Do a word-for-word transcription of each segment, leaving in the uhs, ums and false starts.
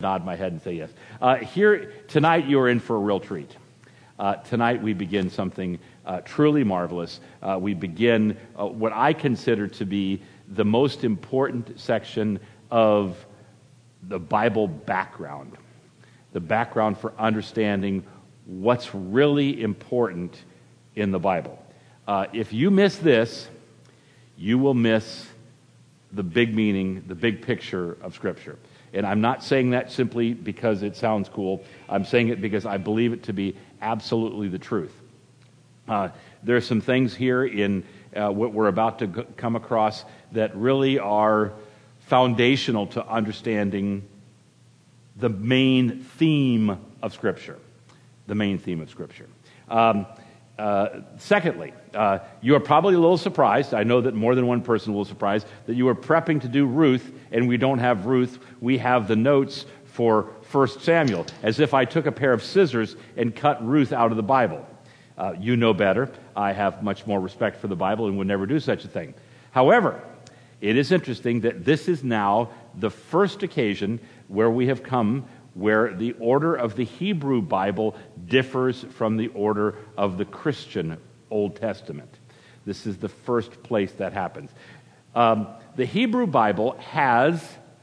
nod my head and say yes. Uh, here, tonight you are in for a real treat. Uh, tonight we begin something uh, truly marvelous. Uh, we begin uh, what I consider to be the most important section of the Bible background. The background for understanding what's really important in the Bible. Uh, if you miss this, you will miss the big meaning, the big picture of Scripture. And I'm not saying that simply because it sounds cool. I'm saying it because I believe it to be absolutely the truth. Uh, there are some things here in uh, what we're about to g- come across that really are foundational to understanding the main theme of Scripture. The main theme of Scripture. Um, uh, secondly, uh, you are probably a little surprised. I know that more than one person will be surprised that you are prepping to do Ruth, and we don't have Ruth. We have the notes for First Samuel, as if I took a pair of scissors and cut Ruth out of the Bible. Uh, you know better. I have much more respect for the Bible and would never do such a thing. However, it is interesting that this is now the first occasion where we have come where the order of the Hebrew Bible differs from the order of the Christian Old Testament. This is the first place that happens. Um, the Hebrew Bible has,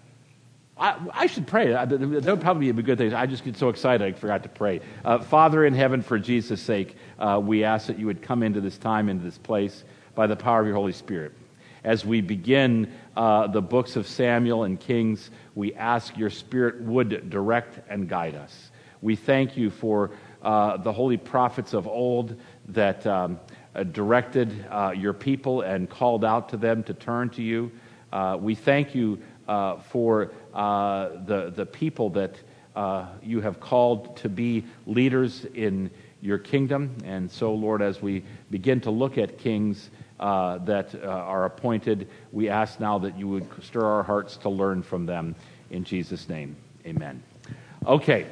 I, I should pray, that would probably be a good thing. I just get so excited I forgot to pray. Uh, Father in heaven, for Jesus' sake, uh, we ask that you would come into this time, into this place, by the power of your Holy Spirit. As we begin uh, the books of Samuel and Kings, we ask your Spirit would direct and guide us. We thank you for uh, the holy prophets of old that um, uh, directed uh, your people and called out to them to turn to you. Uh, we thank you uh, for uh, the, the people that uh, you have called to be leaders in your kingdom. And so, Lord, as we begin to look at kings Uh, that uh, are appointed, we ask now that you would stir our hearts to learn from them. In Jesus' name, amen. Okay,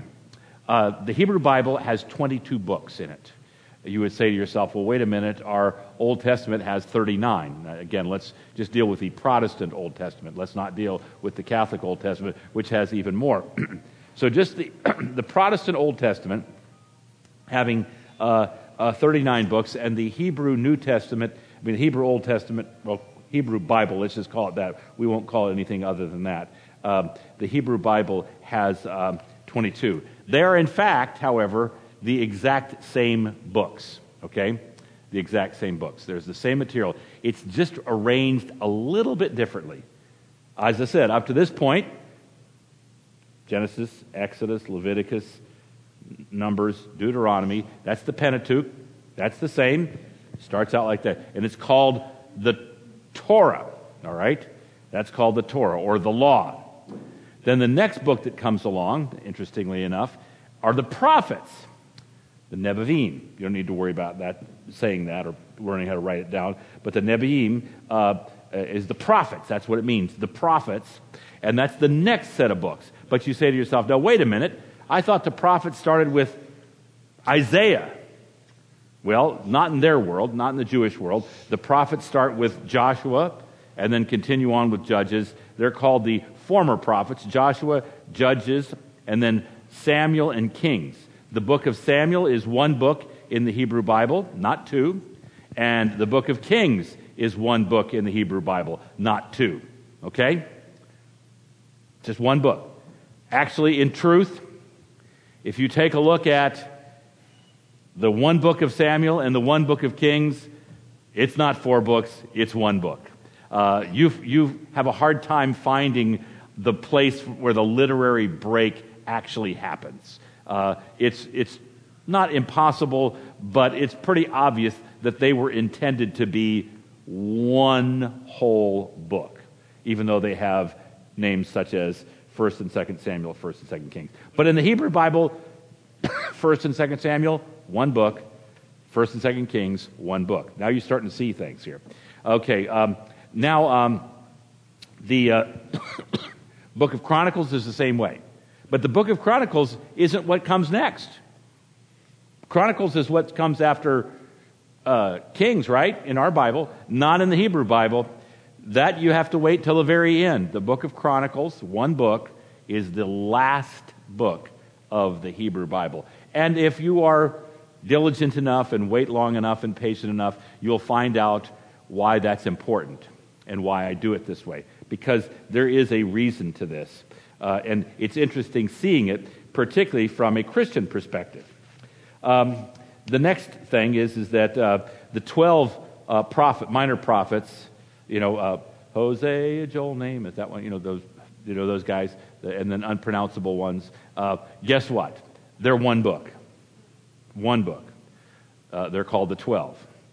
uh, the Hebrew Bible has twenty-two books in it. You would say to yourself, well, wait a minute, our Old Testament has thirty-nine. Now, again, let's just deal with the Protestant Old Testament. Let's not deal with the Catholic Old Testament, which has even more. So just the, the Protestant Old Testament having uh, Uh, thirty-nine books, and the Hebrew New Testament, I mean, the Hebrew Old Testament, well, Hebrew Bible, let's just call it that. We won't call it anything other than that. Um, the Hebrew Bible has um, twenty-two. They are, in fact, however, the exact same books, okay? The exact same books. There's the same material. It's just arranged a little bit differently. As I said, up to this point, Genesis, Exodus, Leviticus, Numbers, Deuteronomy, that's the Pentateuch. That's the same. Starts out like that. And it's called the Torah, all right? That's called the Torah, or the law. Then the next book that comes along, interestingly enough, are the prophets, the Nevi'im. You don't need to worry about that, saying that or learning how to write it down. But the Nevi'im uh, is the prophets. That's what it means, the prophets. And that's the next set of books. But you say to yourself, now, wait a minute. I thought the prophets started with Isaiah. Well, not in their world, not in the Jewish world. The prophets start with Joshua and then continue on with Judges. They're called the former prophets, Joshua, Judges, and then Samuel and Kings. The book of Samuel is one book in the Hebrew Bible, not two. And the book of Kings is one book in the Hebrew Bible, not two. Okay? Just one book. Actually, in truth, if you take a look at the one book of Samuel and the one book of Kings, it's not four books, it's one book. Uh, you you have a hard time finding the place where the literary break actually happens. Uh, it's it's not impossible, but it's pretty obvious that they were intended to be one whole book, even though they have names such as First and Second Samuel, First and Second Kings. But in the Hebrew Bible, First and Second Samuel, one book. First and Second Kings, one book. Now you're starting to see things here. Okay, um, now um, the uh, Book of Chronicles is the same way. But the Book of Chronicles isn't what comes next. Chronicles is what comes after uh, Kings, right? In our Bible, not in the Hebrew Bible. That you have to wait till the very end. The Book of Chronicles, one book, is the last book of the Hebrew Bible. And if you are diligent enough and wait long enough and patient enough, you'll find out why that's important and why I do it this way. Because there is a reason to this. Uh, and it's interesting seeing it, particularly from a Christian perspective. Um, the next thing is, is that uh, the twelve uh, prophet, minor prophets, you know, uh, Hosea, Joel, Nahum, that one, you know, those, you know, those guys, and then unpronounceable ones. Uh, guess what? They're one book. One book. Uh, they're called the twelve.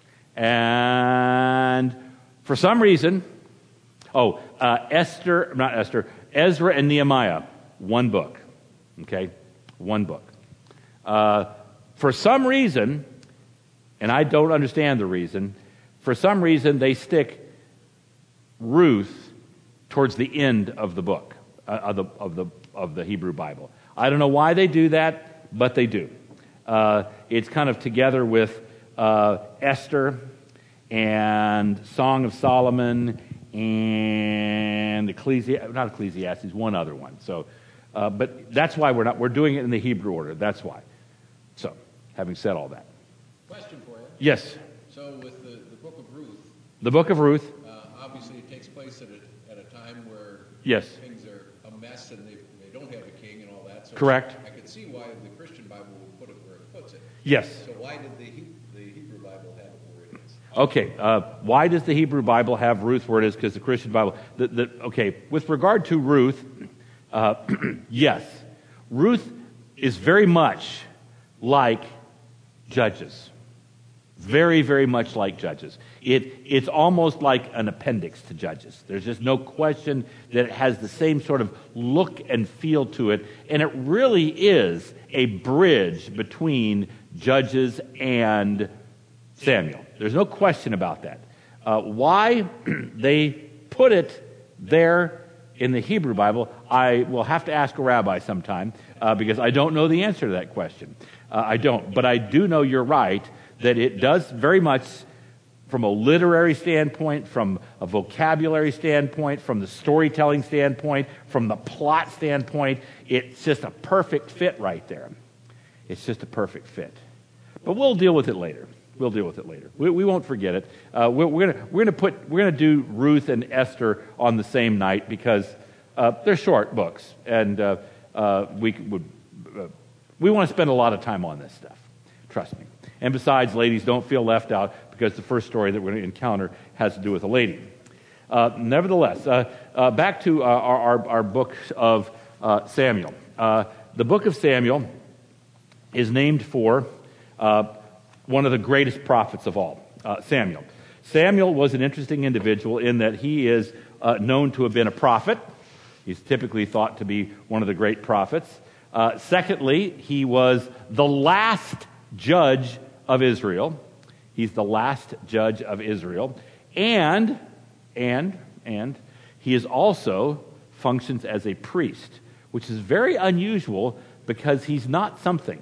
And for some reason, oh, uh, Esther, not Esther, Ezra and Nehemiah, one book. Okay? One book. Uh, for some reason, and I don't understand the reason, for some reason they stick Ruth towards the end of the book, uh, of the of the of the Hebrew Bible. I don't know why they do that, but they do. Uh, it's kind of together with uh, Esther and Song of Solomon and Ecclesi- not Ecclesiastes, one other one. So, uh, but that's why we're not we're doing it in the Hebrew order. That's why. So, having said all that, question for you. Yes. So, with the, the book of Ruth, the book of Ruth. uh, obviously, it takes place at a, at a time where Yes. things are a mess and they they don't have a king and all that. So Correct. I could see why the Christian Bible would put it where it puts it. Yes. So why did the he, the Hebrew Bible have it where it is? Okay, uh, why does the Hebrew Bible have Ruth where it is? Because the Christian Bible, the, the, okay, with regard to Ruth, uh, yes, Ruth is very much like Judges. Very, very much like Judges. It, it's almost like an appendix to Judges. There's just no question that it has the same sort of look and feel to it, and it really is a bridge between Judges and Samuel. There's no question about that. Uh, why they put it there in the Hebrew Bible, I will have to ask a rabbi sometime, uh, because I don't know the answer to that question. Uh, I don't. But I do know you're right, that it does very much, from a literary standpoint, from a vocabulary standpoint, from the storytelling standpoint, from the plot standpoint, it's just a perfect fit right there. It's just a perfect fit. But we'll deal with it later. We'll deal with it later. We, we won't forget it. Uh, we're, we're gonna we're gonna put we're gonna do Ruth and Esther on the same night because uh, they're short books, and uh, uh, we would uh, we want to spend a lot of time on this stuff. Trust me. And besides, ladies, don't feel left out because the first story that we're going to encounter has to do with a lady. Uh, nevertheless, uh, uh, back to uh, our, our our book of uh, Samuel. Uh, the book of Samuel is named for Uh, one of the greatest prophets of all, uh, Samuel. Samuel was an interesting individual in that he is uh, known to have been a prophet. He's typically thought to be one of the great prophets. Uh, secondly, he was the last judge of Israel. He's the last judge of Israel. And, and, and, he is also functions as a priest, which is very unusual because he's not something.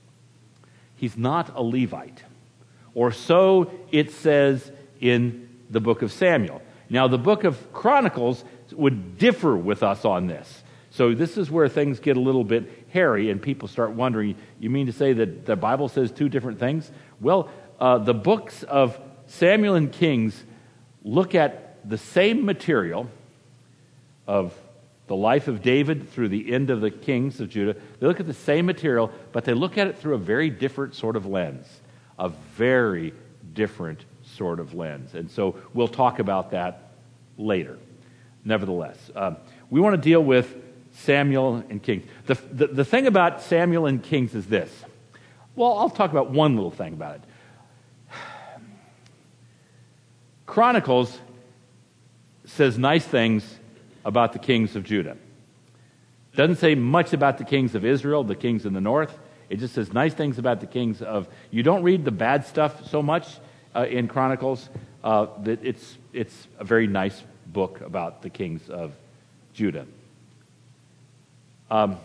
He's not a Levite. Or so it says in the book of Samuel. Now, the book of Chronicles would differ with us on this. So this is where things get a little bit hairy and people start wondering, you mean to say that the Bible says two different things? Well, uh, the books of Samuel and Kings look at the same material of the life of David through the end of the kings of Judah. They look at the same material, but they look at it through a very different sort of lens. A very different sort of lens. And so we'll talk about that later. Nevertheless, um, we want to deal with Samuel and Kings. The, the, the thing about Samuel and Kings is this. Well, I'll talk about one little thing about it. Chronicles says nice things about the kings of Judah. Doesn't say much about the kings of Israel, the kings in the north. It just says nice things about the kings of... You don't read the bad stuff so much uh, in Chronicles. Uh, that it's it's a very nice book about the kings of Judah. Um,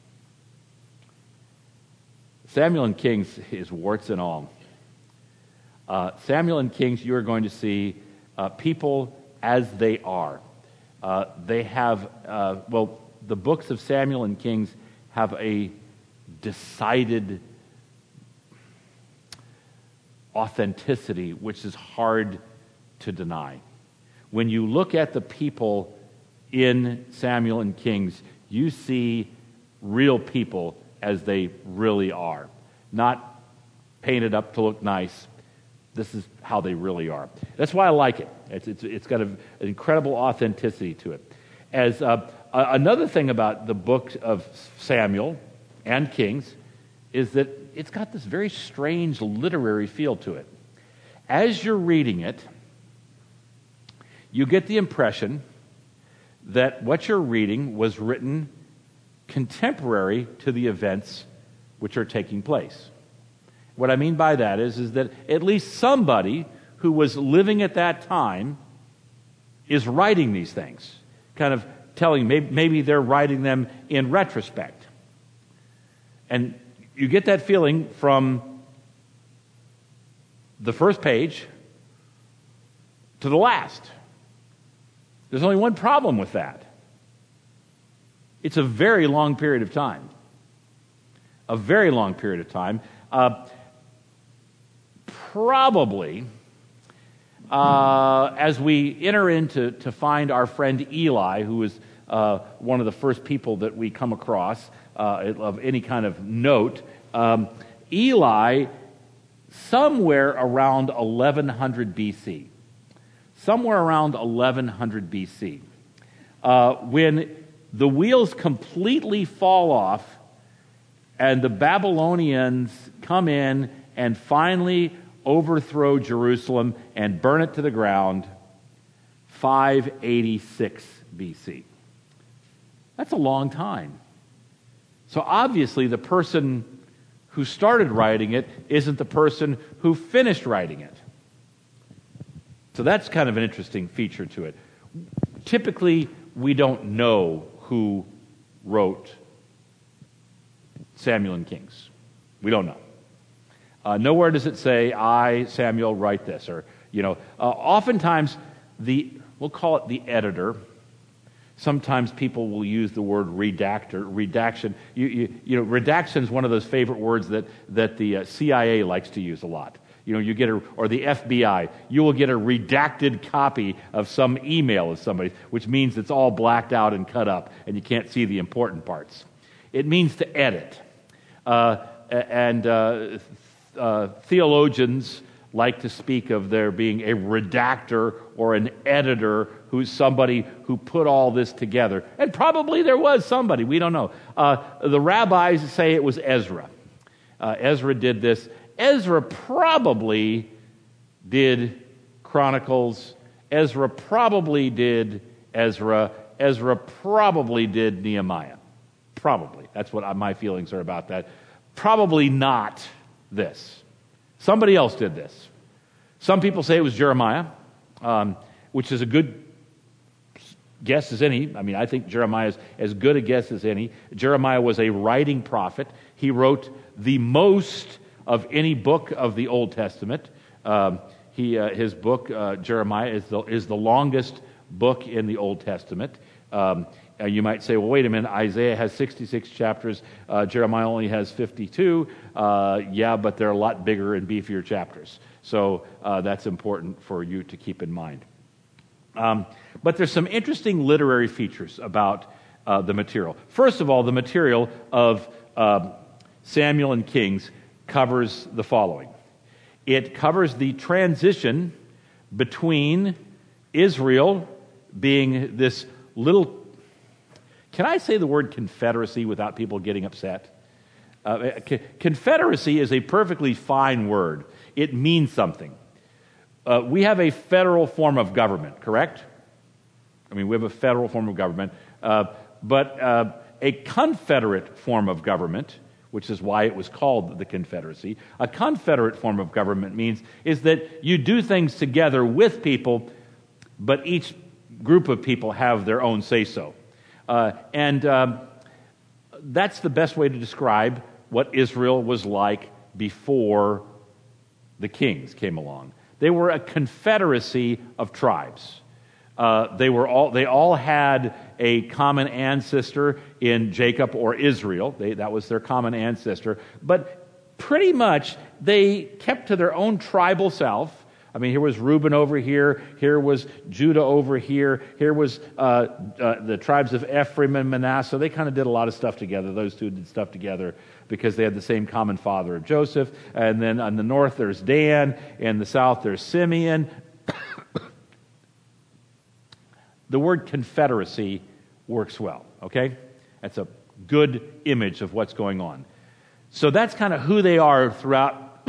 Samuel and Kings is warts and all. Uh, Samuel and Kings, you are going to see uh, people as they are. Uh, they have, uh, well, the books of Samuel and Kings have a decided authenticity which is hard to deny. When you look at the people in Samuel and Kings, you see real people as they really are, not painted up to look nice. This is how they really are. That's why I like it. It's, it's, it's got a, an incredible authenticity to it. As uh, uh, another thing about the book of Samuel and Kings is that it's got this very strange literary feel to it. As you're reading it, you get the impression that what you're reading was written contemporary to the events which are taking place. What I mean by that is, is that at least somebody who was living at that time is writing these things, kind of telling, maybe, maybe they're writing them in retrospect. And you get that feeling from the first page to the last. There's only one problem with that. It's a very long period of time. A very long period of time. Uh, probably, uh, as we enter into to find our friend Eli, who is uh, one of the first people that we come across uh, of any kind of note, um, Eli, somewhere around eleven hundred B C, somewhere around eleven hundred B C, uh, when the wheels completely fall off and the Babylonians come in and finally overthrow Jerusalem and burn it to the ground, five eighty-six B C. That's a long time. So obviously the person who started writing it isn't the person who finished writing it. So that's kind of an interesting feature to it. Typically, we don't know who wrote Samuel and Kings. We don't know. Uh, nowhere does it say, I, Samuel, write this. Or, you know, uh, oftentimes, the we'll call it the editor. Sometimes people will use the word redactor, redaction. You, you, you know, redaction is one of those favorite words that, that the uh, C I A likes to use a lot. You know, you get a, or the F B I, you will get a redacted copy of some email of somebody, which means it's all blacked out and cut up, and you can't see the important parts. It means to edit. Uh, and uh, uh, theologians like to speak of there being a redactor or an editor who's somebody who put all this together. And probably there was somebody, we don't know. Uh, the rabbis say it was Ezra. Uh, Ezra did this. Ezra probably did Chronicles. Ezra probably did Ezra. Ezra probably did Nehemiah. Probably. That's what my feelings are about that. Probably not this. Somebody else did this. Some people say it was Jeremiah, um, which is a good guess as any. I mean, I think Jeremiah is as good a guess as any. Jeremiah was a writing prophet. He wrote the most of any book of the Old Testament. Um, he, uh, his book, uh, Jeremiah, is the, is the longest book in the Old Testament. Um, uh, you might say, well, wait a minute, Isaiah has sixty-six chapters, uh, Jeremiah only has fifty-two. Uh, yeah, but they're a lot bigger and beefier chapters. So uh, that's important for you to keep in mind. Um, but there's some interesting literary features about uh, the material. First of all, the material of uh, Samuel and Kings covers the following. It covers the transition between Israel being this little, can I say the word confederacy without people getting upset? Uh, confederacy is a perfectly fine word. It means something. Uh, we have a federal form of government, correct? I mean, we have a federal form of government, uh, but uh, a confederate form of government, which is why it was called the Confederacy. A confederate form of government means is that you do things together with people, but each group of people have their own say-so. Uh, and um, that's the best way to describe what Israel was like before the kings came along. They were a confederacy of tribes. Uh, Uh, they were all they all had a common ancestor in Jacob or Israel. They, that was their common ancestor. But pretty much they kept to their own tribal self. I mean, here was Reuben over here. Here was Judah over here. Here was uh, uh, the tribes of Ephraim and Manasseh. They kind of did a lot of stuff together. Those two did stuff together because they had the same common father of Joseph. And then on the north, there's Dan. In the south, there's Simeon. The word confederacy works well, okay? That's a good image of what's going on. So that's kind of who they are throughout...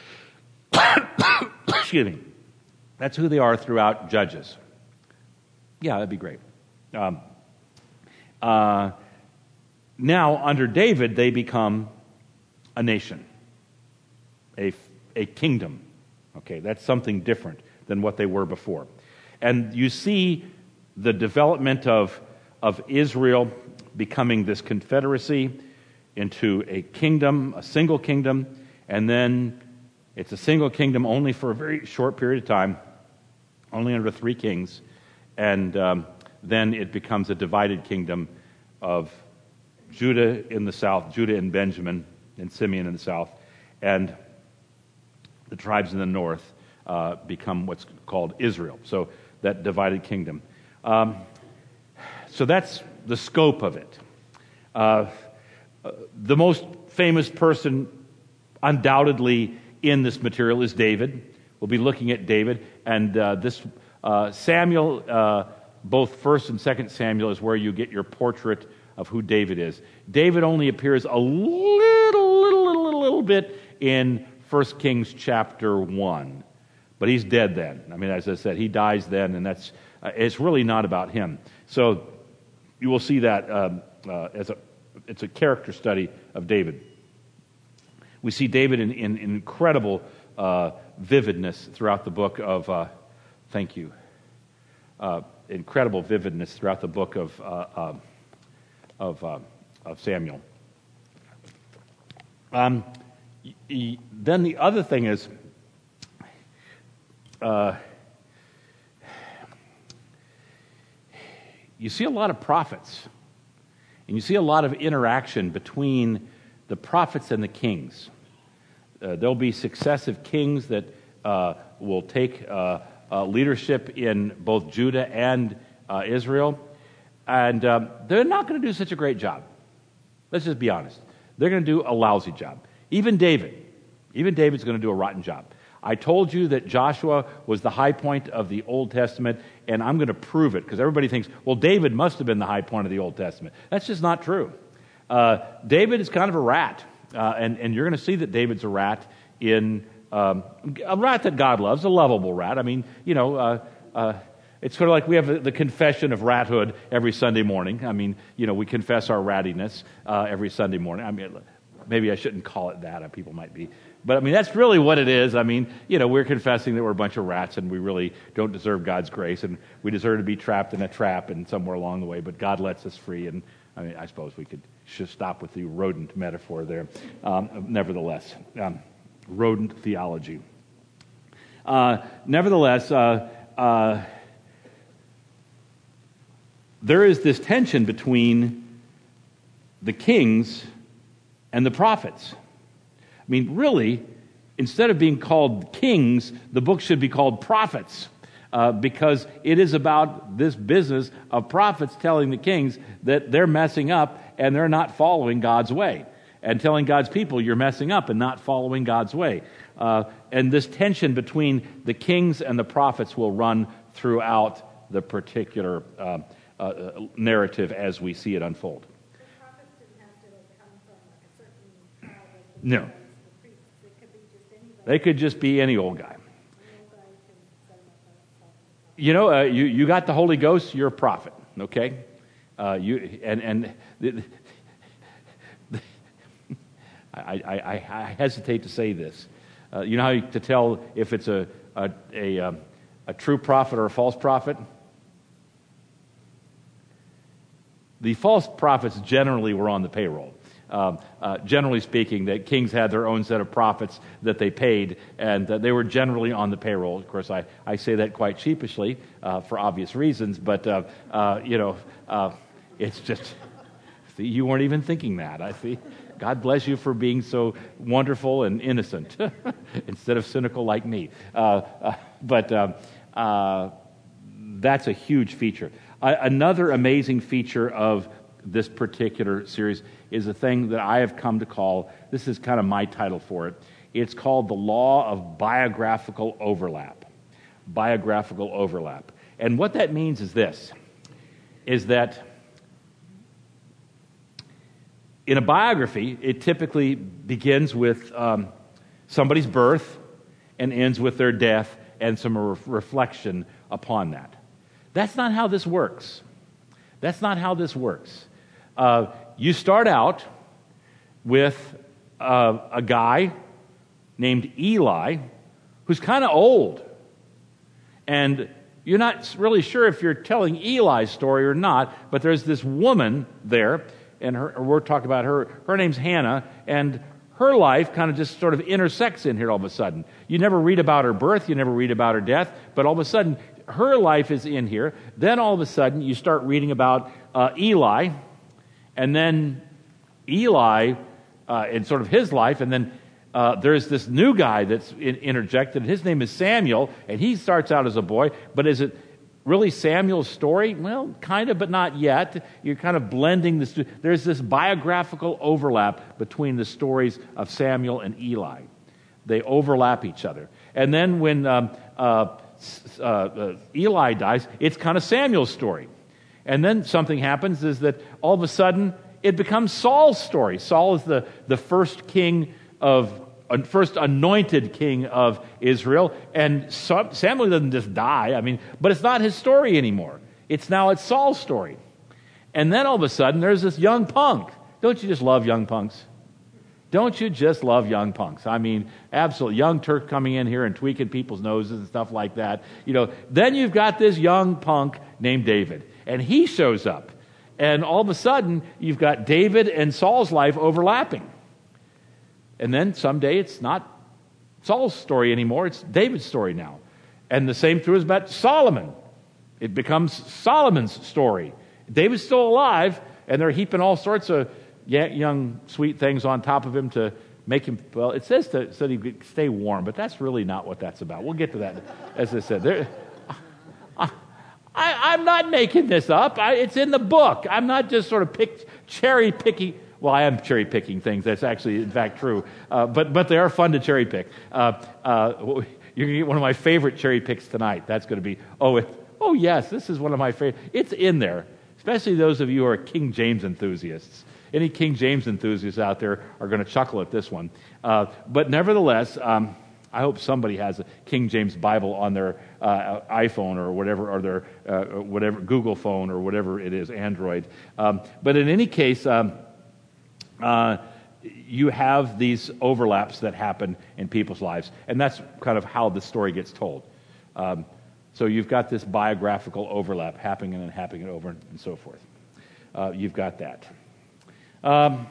Excuse me. That's who they are throughout Judges. Yeah, that'd be great. Um, uh, now, under David, they become a nation, a, a kingdom. Okay, that's something different than what they were before. And you see the development of, of Israel becoming this confederacy into a kingdom, a single kingdom, and then it's a single kingdom only for a very short period of time, only under three kings, and um, then it becomes a divided kingdom of Judah in the south, Judah and Benjamin, and Simeon in the south, and the tribes in the north uh, become what's called Israel. So that divided kingdom. Um, so that's the scope of it. Uh, the most famous person, undoubtedly, in this material is David. We'll be looking at David, and uh, this uh, Samuel, uh, both First and Second Samuel, is where you get your portrait of who David is. David only appears a little, little, little, little, little bit in First Kings chapter one, but he's dead then. I mean, as I said, he dies then, and that's uh, it's really not about him. So you will see that um, uh, as a it's a character study of David. We see David in, in, in incredible uh, vividness throughout the book of, uh, thank you, uh, incredible vividness throughout the book of uh, uh, of, uh, of Samuel. Um, y- y- then the other thing is, uh, you see a lot of prophets, and you see a lot of interaction between the prophets and the kings. Uh, there'll be successive kings that uh, will take uh, uh, leadership in both Judah and uh, Israel, and um, they're not going to do such a great job. Let's just be honest. They're going to do a lousy job. Even David, even David's going to do a rotten job. I told you that Joshua was the high point of the Old Testament, and I'm going to prove it, because everybody thinks, well, David must have been the high point of the Old Testament. That's just not true. Uh, David is kind of a rat, uh, and, and you're going to see that David's a rat in um, a rat that God loves, a lovable rat. I mean, you know, uh, uh, it's sort of like we have the, the confession of rathood every Sunday morning. I mean, you know, we confess our rattiness uh, every Sunday morning. I mean, maybe I shouldn't call it that. People might be. But, I mean, that's really what it is. I mean, you know, we're confessing that we're a bunch of rats and we really don't deserve God's grace, and we deserve to be trapped in a trap and somewhere along the way, but God lets us free. And, I mean, I suppose we could should stop with the rodent metaphor there. Um, nevertheless, um, rodent theology. Uh, nevertheless, uh, uh, there is this tension between the kings and the prophets. I mean, really, instead of being called kings, the book should be called prophets, uh, because it is about this business of prophets telling the kings that they're messing up and they're not following God's way, and telling God's people you're messing up and not following God's way. Uh, and this tension between the kings and the prophets will run throughout the particular uh, uh, narrative as we see it unfold. The prophets didn't have to like, come from like, a certain tribe like the No. Levites, the priests. They could be just anybody. They could just be any old guy. Any old guy can set them up as a You know, uh, you, you got the Holy Ghost, you're a prophet, okay? Uh, you and and the, the, I, I, I hesitate to say this. Uh, you know how you, to tell if it's a a, a um, a true prophet or a false prophet? The false prophets generally were on the payroll. um, uh, generally speaking, that kings had their own set of prophets that they paid, and uh, they were generally on the payroll. Of course, I, I say that quite sheepishly uh, for obvious reasons, but, uh, uh, you know, uh, it's just, see, you weren't even thinking that, I see. God bless you for being so wonderful and innocent instead of cynical like me. Uh, uh, but um, uh, that's a huge feature. Uh, another amazing feature of this particular series is a thing that I have come to call, this is kind of my title for it, it's called the law of biographical overlap. Biographical overlap. And what that means is this, is that in a biography, it typically begins with um, somebody's birth and ends with their death and some re- reflection upon that. That's not how this works. That's not how this works. Uh, you start out with uh, a guy named Eli who's kind of old. And you're not really sure if you're telling Eli's story or not, but there's this woman there, and her, we're talking about her. Her name's Hannah, and her life kind of just sort of intersects in here all of a sudden. You never read about her birth, you never read about her death, but all of a sudden, her life is in here. Then all of a sudden, you start reading about uh, Eli, and then Eli uh, and sort of his life, and then uh, there's this new guy that's in, interjected. His name is Samuel, and he starts out as a boy, but is it really Samuel's story? Well, kind of, but not yet. You're kind of blending this. There's this biographical overlap between the stories of Samuel and Eli. They overlap each other. And then when um, uh, uh, uh, Eli dies, it's kind of Samuel's story. And then something happens is that all of a sudden it becomes Saul's story. Saul is the, the first king of first anointed king of Israel, and Samuel doesn't just die, I mean, but it's not his story anymore. It's now it's Saul's story. And then all of a sudden, there's this young punk. Don't you just love young punks? Don't you just love young punks? I mean, absolutely. Young Turk coming in here and tweaking people's noses and stuff like that. You know, then you've got this young punk named David, and he shows up. And all of a sudden, you've got David and Saul's life overlapping. And then someday it's not Saul's story anymore, it's David's story now. And the same true is about Solomon. It becomes Solomon's story. David's still alive, and they're heaping all sorts of young, sweet things on top of him to make him, well, it says to, so that he could stay warm, but that's really not what that's about. We'll get to that, as I said. There, I, I'm not making this up. I, it's in the book. I'm not just sort of pick, cherry picking. Well, I am cherry picking things. That's actually, in fact, true. Uh, but but they are fun to cherry pick. Uh, uh, you're going to get one of my favorite cherry picks tonight. That's going to be, oh, it, oh yes, this is one of my favorite. It's in there, especially those of you who are King James enthusiasts. Any King James enthusiasts out there are going to chuckle at this one. Uh, but nevertheless, um, I hope somebody has a King James Bible on their uh, iPhone or whatever, or their uh, whatever Google phone or whatever it is, Android. Um, but in any case. Um, Uh, you have these overlaps that happen in people's lives, and that's kind of how the story gets told. Um, so you've got this biographical overlap happening and happening over and so forth. Uh, you've got that. Um,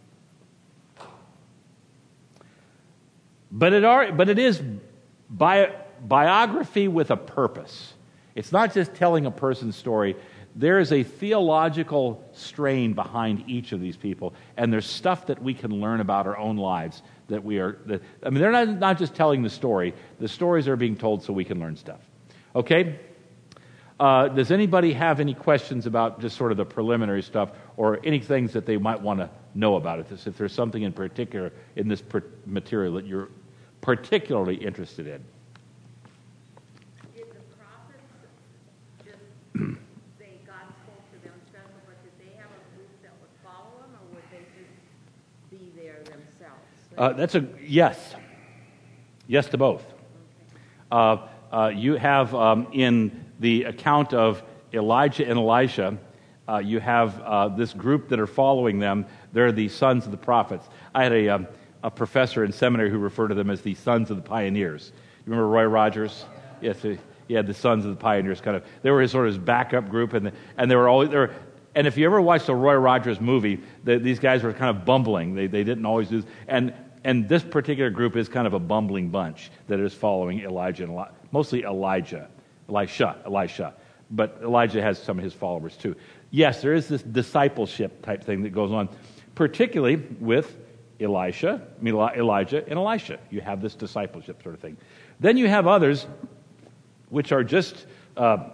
but it are, but it is bi- biography with a purpose. It's not just telling a person's story. There is a theological strain behind each of these people, and there's stuff that we can learn about our own lives that we are, that, I mean, they're not, not just telling the story. The stories are being told so we can learn stuff. Okay? Uh, does anybody have any questions about just sort of the preliminary stuff or any things that they might want to know about it? If there's something in particular in this per- material that you're particularly interested in. Did the prophets just say God spoke to them special, but did they have a group that would follow them, or would they just be there themselves? Uh, that's a yes. Yes to both. Uh, uh, you have um, in the account of Elijah and Elisha, uh, you have uh, this group that are following them. They're the sons of the prophets. I had a, um, a professor in seminary who referred to them as the sons of the pioneers. You remember Roy Rogers? Yes, he had the sons of the pioneers. Kind of, they were his sort of his backup group, and and they were always there. And if you ever watched a Roy Rogers movie, the, these guys were kind of bumbling. They they didn't always do. And and this particular group is kind of a bumbling bunch that is following Elijah and Eli- mostly Elijah, Elisha, Elisha. But Elijah has some of his followers too. Yes, there is this discipleship type thing that goes on, particularly with Elisha, I mean Elijah and Elisha. You have this discipleship sort of thing. Then you have others, which are just uh,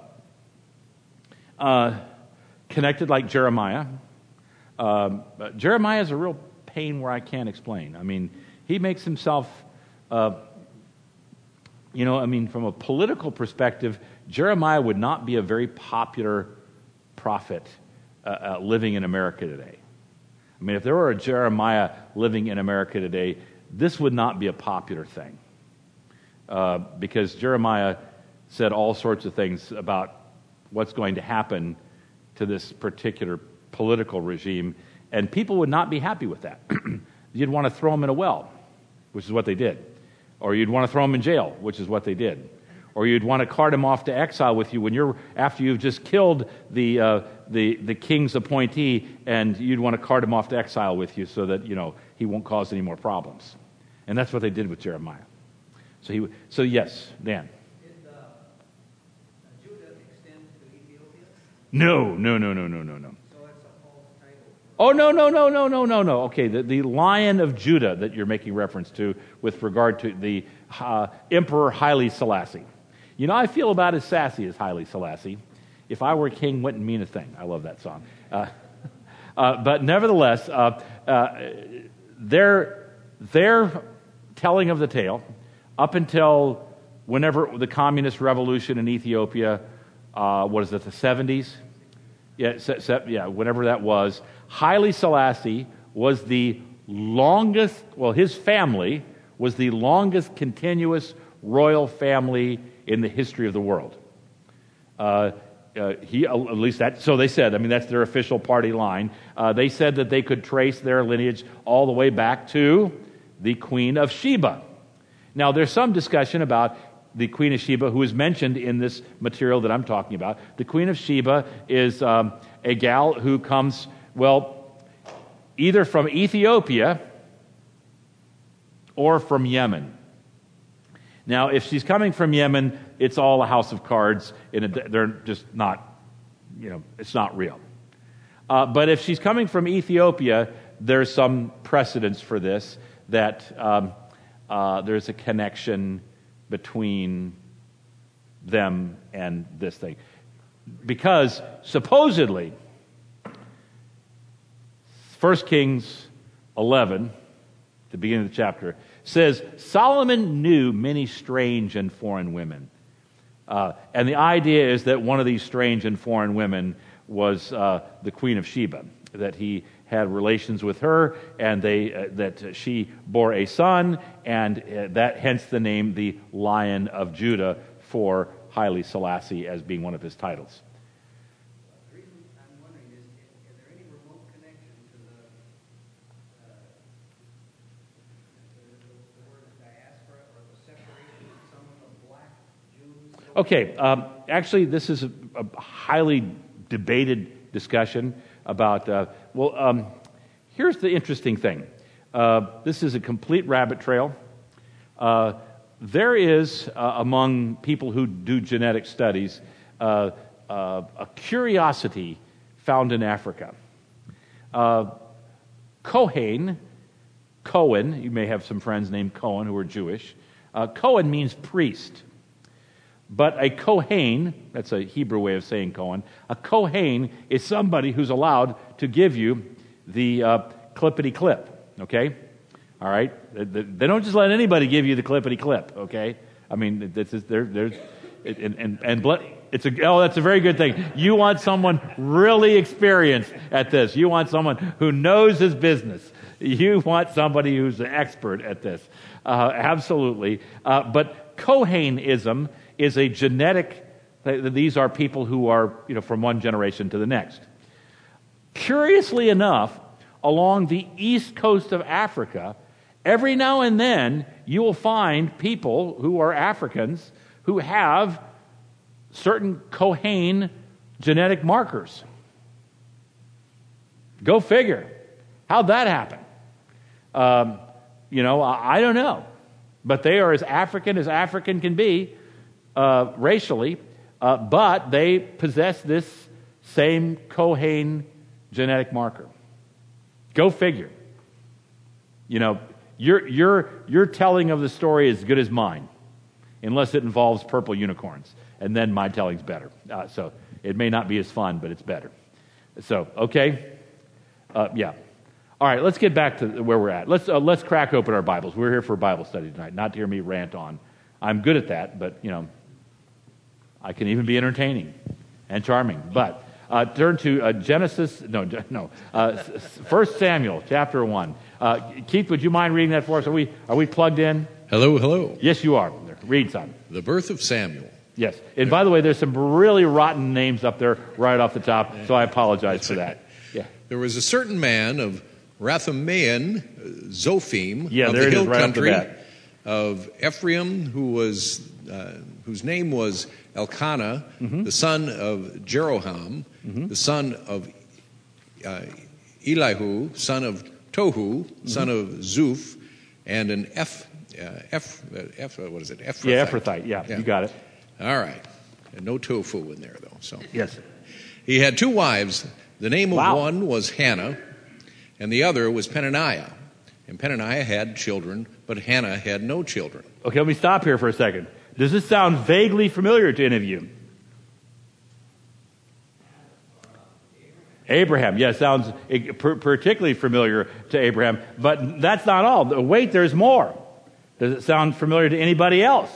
uh, connected, like Jeremiah. Um, Jeremiah is a real pain where I can't explain. I mean, he makes himself, uh, you know, I mean, from a political perspective, Jeremiah would not be a very popular prophet uh, uh, living in America today. I mean, if there were a Jeremiah living in America today, this would not be a popular thing. Uh, because Jeremiah said all sorts of things about what's going to happen to this particular political regime, and people would not be happy with that. You'd want to throw them in a well, which is what they did. Or you'd want to throw them in jail, which is what they did. Or you'd want to cart him off to exile with you when you're after you've just killed the uh, the the king's appointee, and you'd want to cart him off to exile with you so that you know he won't cause any more problems. And that's what they did with Jeremiah. So he so yes, Dan. Did uh, Judah extend to Ethiopia? No, no, no, no, no, no, no. So it's a false title. Oh no, no, no, no, no, no, no. Okay, the the Lion of Judah that you're making reference to with regard to the uh, Emperor Haile Selassie. You know, I feel about as sassy as Haile Selassie. If I were king, wouldn't mean a thing. I love that song. Uh, uh, but nevertheless, uh, uh, their, their telling of the tale, up until whenever the communist revolution in Ethiopia, uh, what is it, the seventies? Yeah, se- se- yeah, whenever that was, Haile Selassie was the longest, well, his family was the longest continuous royal family in the history of the world. Uh, uh, he, at least that, so they said, I mean, that's their official party line. Uh, they said that they could trace their lineage all the way back to the Queen of Sheba. Now, there's some discussion about the Queen of Sheba, who is mentioned in this material that I'm talking about. The Queen of Sheba is um, a gal who comes, well, either from Ethiopia or from Yemen. Now, if she's coming from Yemen, it's all a house of cards, and they're just not, you know, it's not real. Uh, but if she's coming from Ethiopia, there's some precedence for this, that um, uh, there's a connection between them and this thing. Because supposedly, First Kings eleven, the beginning of the chapter, says Solomon knew many strange and foreign women. Uh, and the idea is that one of these strange and foreign women was uh, the Queen of Sheba, that he had relations with her, and they uh, that she bore a son, and uh, that hence the name the Lion of Judah for Haile Selassie as being one of his titles. The reason I'm wondering is, is there any remote connection to the, uh, the, the word diaspora or the separation of some of the black Jews? Okay, um, actually, this is a, a highly debated discussion about, uh, well, um, here's the interesting thing. Uh, this is a complete rabbit trail. Uh, there is, uh, among people who do genetic studies, uh, uh, a curiosity found in Africa. Uh, Cohen, Cohen, you may have some friends named Cohen who are Jewish. Uh, Cohen means priest. But a Kohen, that's a Hebrew way of saying Cohen, a Kohen is somebody who's allowed to give you the uh, clippity-clip, okay? All right? They, they don't just let anybody give you the clippity-clip, okay? I mean, this is, there, there's, and, and, and it's a, oh, that's a very good thing. You want someone really experienced at this. You want someone who knows his business. You want somebody who's an expert at this. Uh, absolutely. Uh, but Kohanism is a genetic, these are people who are, you know, from one generation to the next. Curiously enough, along the east coast of Africa, every now and then you will find people who are Africans who have certain Kohen genetic markers. Go figure. How'd that happen? Um, you know, I, I don't know. But they are as African as African can be, uh, racially, uh, but they possess this same Kohen genetic marker. Go figure. You know, your, your, your telling of the story is as good as mine, unless it involves purple unicorns. And then my telling's better. Uh, so it may not be as fun, but it's better. So, okay? Uh, yeah. All right, let's get back to where we're at. Let's uh, let's crack open our Bibles. We're here for Bible study tonight, not to hear me rant on. I'm good at that, but, you know, I can even be entertaining and charming. But uh, turn to uh, Genesis, no, no, uh, First Samuel, chapter one. Uh, Keith, would you mind reading that for us? Are we are we plugged in? Hello, hello. Yes, you are. Read, son. The birth of Samuel. Yes. And by the way, there's some really rotten names up there right off the top, so I apologize That's for okay. that. Yeah. There was a certain man of Rathamaean, Zophim, Yeah, of there the it is, hill right off the country bat. of Ephraim, who was uh, whose name was Elkanah, Mm-hmm. the son of Jeroham, the son of uh, Elihu, son of Tohu, Mm-hmm. son of Zuph, and an Eph, uh, Eph, uh, Eph, what is it? Ephrathite. Yeah, Ephrathite. Yeah, Yeah. you got it. All right. And no tofu in there, though. So Yes. he had two wives. The name of Wow. one was Hannah, and the other was Peninnah. And Peninnah had children, but Hannah had no children. Okay, let me stop here for a second. Does this sound vaguely familiar to any of you? Abraham, yes, sounds particularly familiar to Abraham, but that's not all. Wait, there's more. Does it sound familiar to anybody else?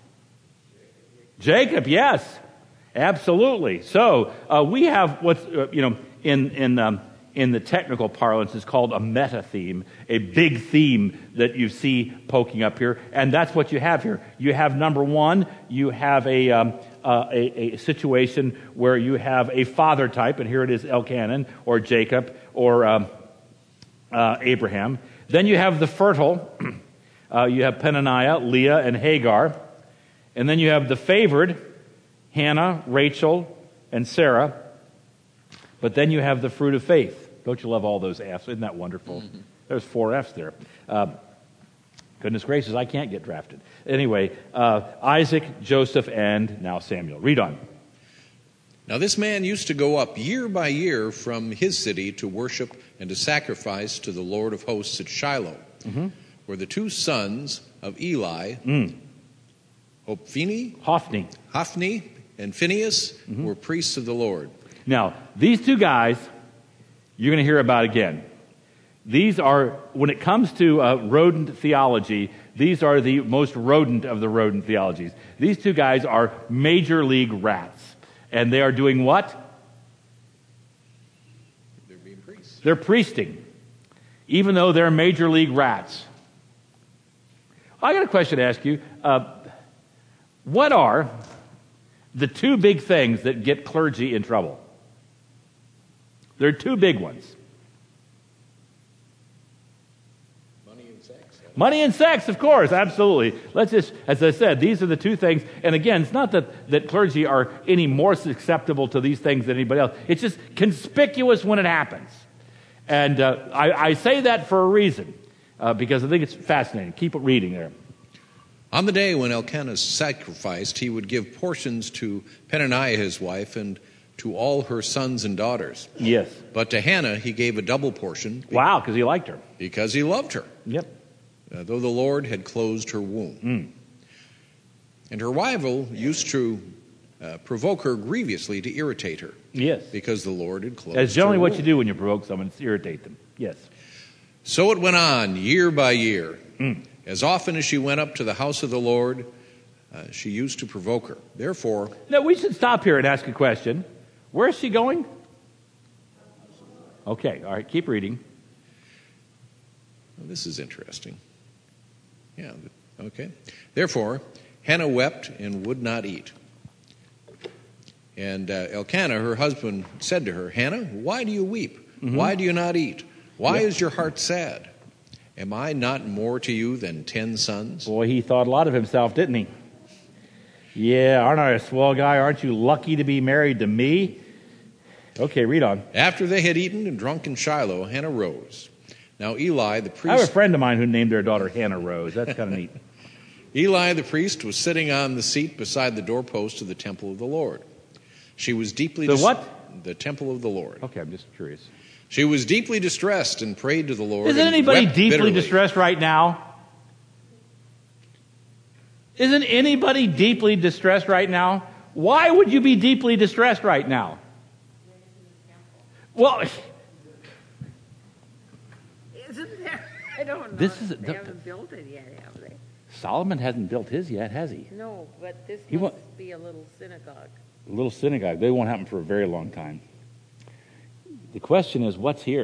Jacob, yes, absolutely. So uh, we have what's uh, you know in in um, in the technical parlance is called a meta theme, a big theme that you see poking up here, and that's what you have here. You have number one, you have a um, uh, a, a situation where you have a father type, and here it is Elkanah or Jacob or um, uh, Abraham. Then you have the fertile. uh, you have Peninnah, Leah, and Hagar. And then you have the favored, Hannah, Rachel, and Sarah. But then you have the fruit of faith. Don't you love all those F's? Isn't that wonderful? Mm-hmm. There's four F's there. Uh, goodness gracious, I can't get drafted. Anyway, uh, Isaac, Joseph, and now Samuel. Read on. Now this man used to go up year by year from his city to worship and to sacrifice to the Lord of hosts at Shiloh, mm-hmm. where the two sons of Eli, mm. Hophni, Hophni, Hophni, and Phinehas mm-hmm. were priests of the Lord. Now, these two guys, you're going to hear about again. These are, when it comes to uh, rodent theology, these are the most rodent of the rodent theologies. These two guys are major league rats. And they are doing what? They're being priests. They're priesting, even though they're major league rats. I got a question to ask you. Uh, what are the two big things that get clergy in trouble? There are two big ones. Money and sex. Money and sex, of course, absolutely. Let's just, as I said, these are the two things. And again, it's not that, that clergy are any more susceptible to these things than anybody else. It's just conspicuous when it happens. And uh, I, I say that for a reason, uh, because I think it's fascinating. Keep reading there. On the day when Elkanah sacrificed, he would give portions to Peninnah his wife and to all her sons and daughters. Yes. But to Hannah he gave a double portion. Wow, because he liked her. Because he loved her. Yep. Uh, though the Lord had closed her womb. Mm. And her rival used to uh, provoke her grievously to irritate her. Yes. Because the Lord had closed That's generally her what womb. you do when you provoke someone, is irritate them. Yes. So it went on year by year. Mm. As often as she went up to the house of the Lord, uh, she used to provoke her. Therefore... Now, we should stop here and ask a question. Where is she going? Okay, all right, keep reading. Well, this is interesting. Yeah, okay. Therefore, Hannah wept and would not eat. And uh, Elkanah, her husband, said to her, Hannah, why do you weep? Mm-hmm. Why do you not eat? Why yeah. is your heart sad? Am I not more to you than ten sons? Boy, he thought a lot of himself, didn't he? Yeah, aren't I a swell guy? Aren't you lucky to be married to me? Okay, read on. After they had eaten and drunk in Shiloh, Hannah rose. Now Eli the I have a priest, friend of mine who named their daughter Hannah Rose. That's kind of neat. Eli the priest was sitting on the seat beside the doorpost of the temple of the Lord. She was deeply The dis- what? The temple of the Lord. Okay, I'm just curious. She was deeply distressed and prayed to the Lord. Isn't and anybody wept deeply bitterly. distressed right now? Isn't anybody deeply distressed right now? Why would you be deeply distressed right now? Well, Isn't there? I don't know. This is- They the- haven't built it yet, have they? Solomon hasn't built his yet, has he? No, but this He must wa- be a little synagogue. A little synagogue. They won't happen for a very long time. The question is, what's here?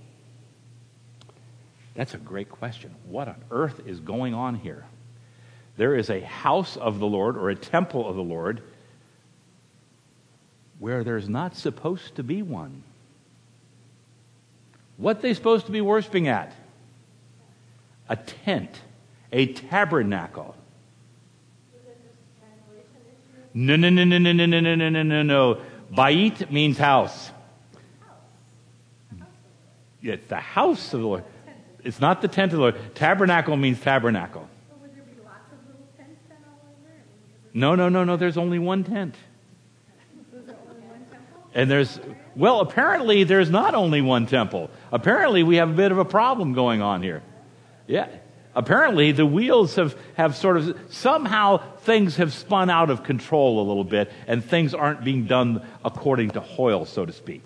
That's a great question. What on earth is going on here? There is a house of the Lord, or a temple of the Lord, where there's not supposed to be one. What are they supposed to be worshiping at? A tent, a tabernacle. No, no, no, no, no, no, no, no, no, no, no, no. Bait means house. It's the house of the Lord. It's not the tent of the Lord. Tabernacle means tabernacle. Would there be lots of little tents then all over it? No, no, no, no. There's only one tent. And there's, well, apparently there's not only one temple. Apparently we have a bit of a problem going on here. Yeah. Apparently the wheels have, have sort of, somehow things have spun out of control a little bit, and things aren't being done according to Hoyle, so to speak.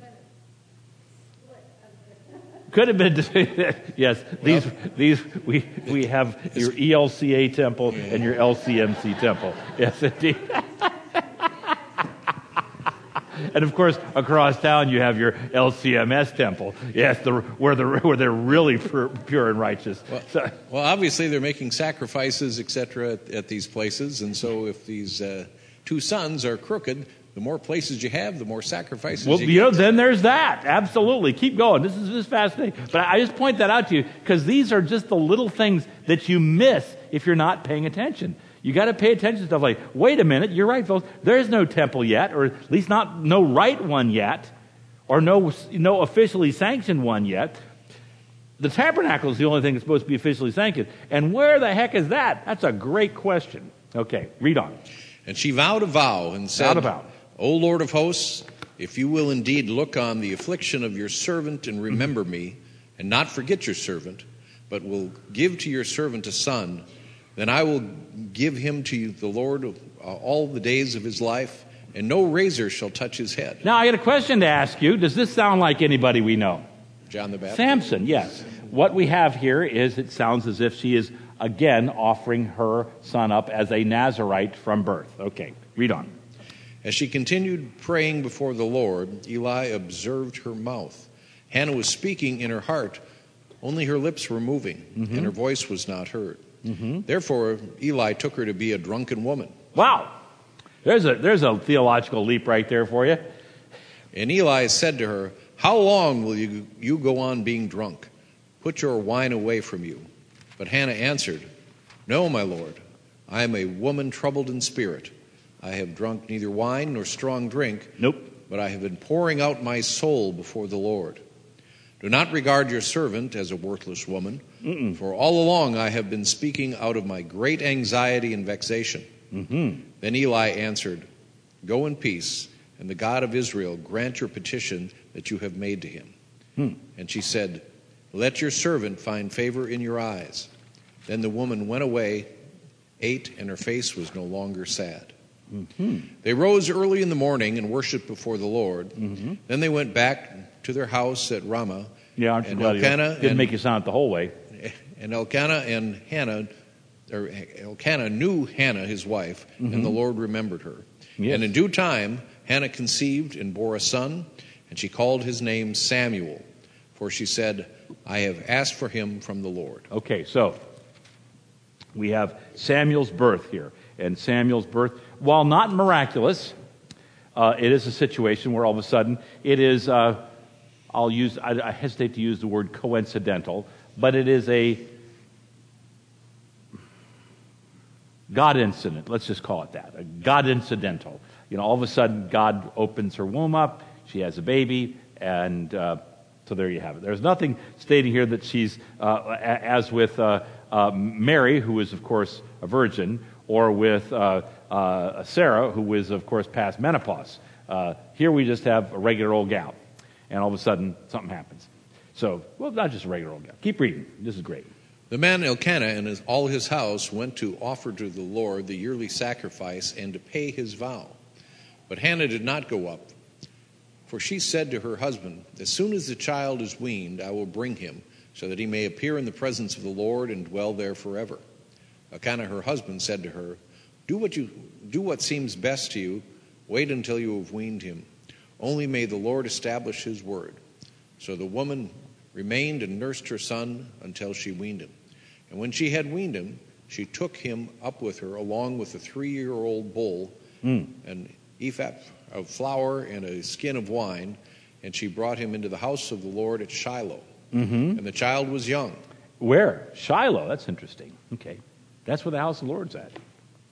Could have been, yes. These, these, we, we have your E L C A temple and your L C M C temple. Yes, indeed. And of course, across town you have your L C M S temple. Yes, the, where the where they're really pure, pure and righteous. Well, So- well, obviously they're making sacrifices, et cetera, at, at these places, and so if these uh, two sons are crooked, the more places you have, the more sacrifices well, you you get. know, then there's that. Absolutely, keep going. This is just fascinating. But I just point that out to you because these are just the little things that you miss if you're not paying attention. You got to pay attention to stuff like, wait a minute, you're right, folks. There is no temple yet, or at least not no right one yet, or no no officially sanctioned one yet. The tabernacle is the only thing that's supposed to be officially sanctioned. And where the heck is that? That's a great question. Okay, read on. And she vowed a vow and said, Vowed a vow. O Lord of hosts, if you will indeed look on the affliction of your servant and remember me, and not forget your servant, but will give to your servant a son, then I will give him to you, the Lord, uh, all the days of his life, and no razor shall touch his head. Now, I got a question to ask you. Does this sound like anybody we know? John the Baptist. Samson, yes. What we have here is it sounds as if she is, again, offering her son up as a Nazirite from birth. Okay, read on. As she continued praying before the Lord, Eli observed her mouth. Hannah was speaking in her heart, only her lips were moving, Mm-hmm. and her voice was not heard. Mm-hmm. Therefore, Eli took her to be a drunken woman. Wow. There's a, there's a theological leap right there for you. And Eli said to her, How long will you, you go on being drunk? Put your wine away from you. But Hannah answered, No, my Lord, I am a woman troubled in spirit. I have drunk neither wine nor strong drink, Nope. but I have been pouring out my soul before the Lord. Do not regard your servant as a worthless woman, Mm-mm. for all along I have been speaking out of my great anxiety and vexation. Mm-hmm. Then Eli answered, Go in peace, and the God of Israel grant your petition that you have made to him. Hmm. And she said, Let your servant find favor in your eyes. Then the woman went away, ate, and her face was no longer sad. Mm-hmm. They rose early in the morning and worshipped before the Lord. Mm-hmm. Then they went back to their house at Ramah. Yeah, aren't you and glad you Elkanah didn't and, make you sound it the whole way? and Elkanah and Hannah, or Elkanah knew Hannah, his wife, Mm-hmm. and the Lord remembered her. Yes. And in due time, Hannah conceived and bore a son, and she called his name Samuel, for she said, I have asked for him from the Lord. Okay, so we have Samuel's birth here. And Samuel's birth, while not miraculous, uh, it is a situation where all of a sudden it is, uh, I'll use, I, I hesitate to use the word coincidental, but it is a God incident. Let's just call it that. A God incidental. You know, all of a sudden God opens her womb up. She has a baby, and uh, so there you have it. There's nothing stating here that she's, uh, as with uh, uh, Mary, who is, of course, a virgin, or with uh, uh, Sarah, who is, of course, past menopause. Uh, here we just have a regular old gal, and all of a sudden, something happens. So, well, not just a regular old gal. Keep reading. This is great. The man Elkanah and his, all his house went to offer to the Lord the yearly sacrifice and to pay his vow. But Hannah did not go up, for she said to her husband, "As soon as the child is weaned, I will bring him, so that he may appear in the presence of the Lord and dwell there forever." Elkanah, her husband, said to her, "Do what you do what seems best to you. Wait until you have weaned him. Only may the Lord establish his word." So the woman remained and nursed her son until she weaned him. And when she had weaned him, she took him up with her, along with a three-year-old bull, mm. an ephah of flour, and a skin of wine, and she brought him into the house of the Lord at Shiloh. Mm-hmm. And the child was young. Where? Shiloh. That's interesting. Okay. That's where the house of the Lord's at.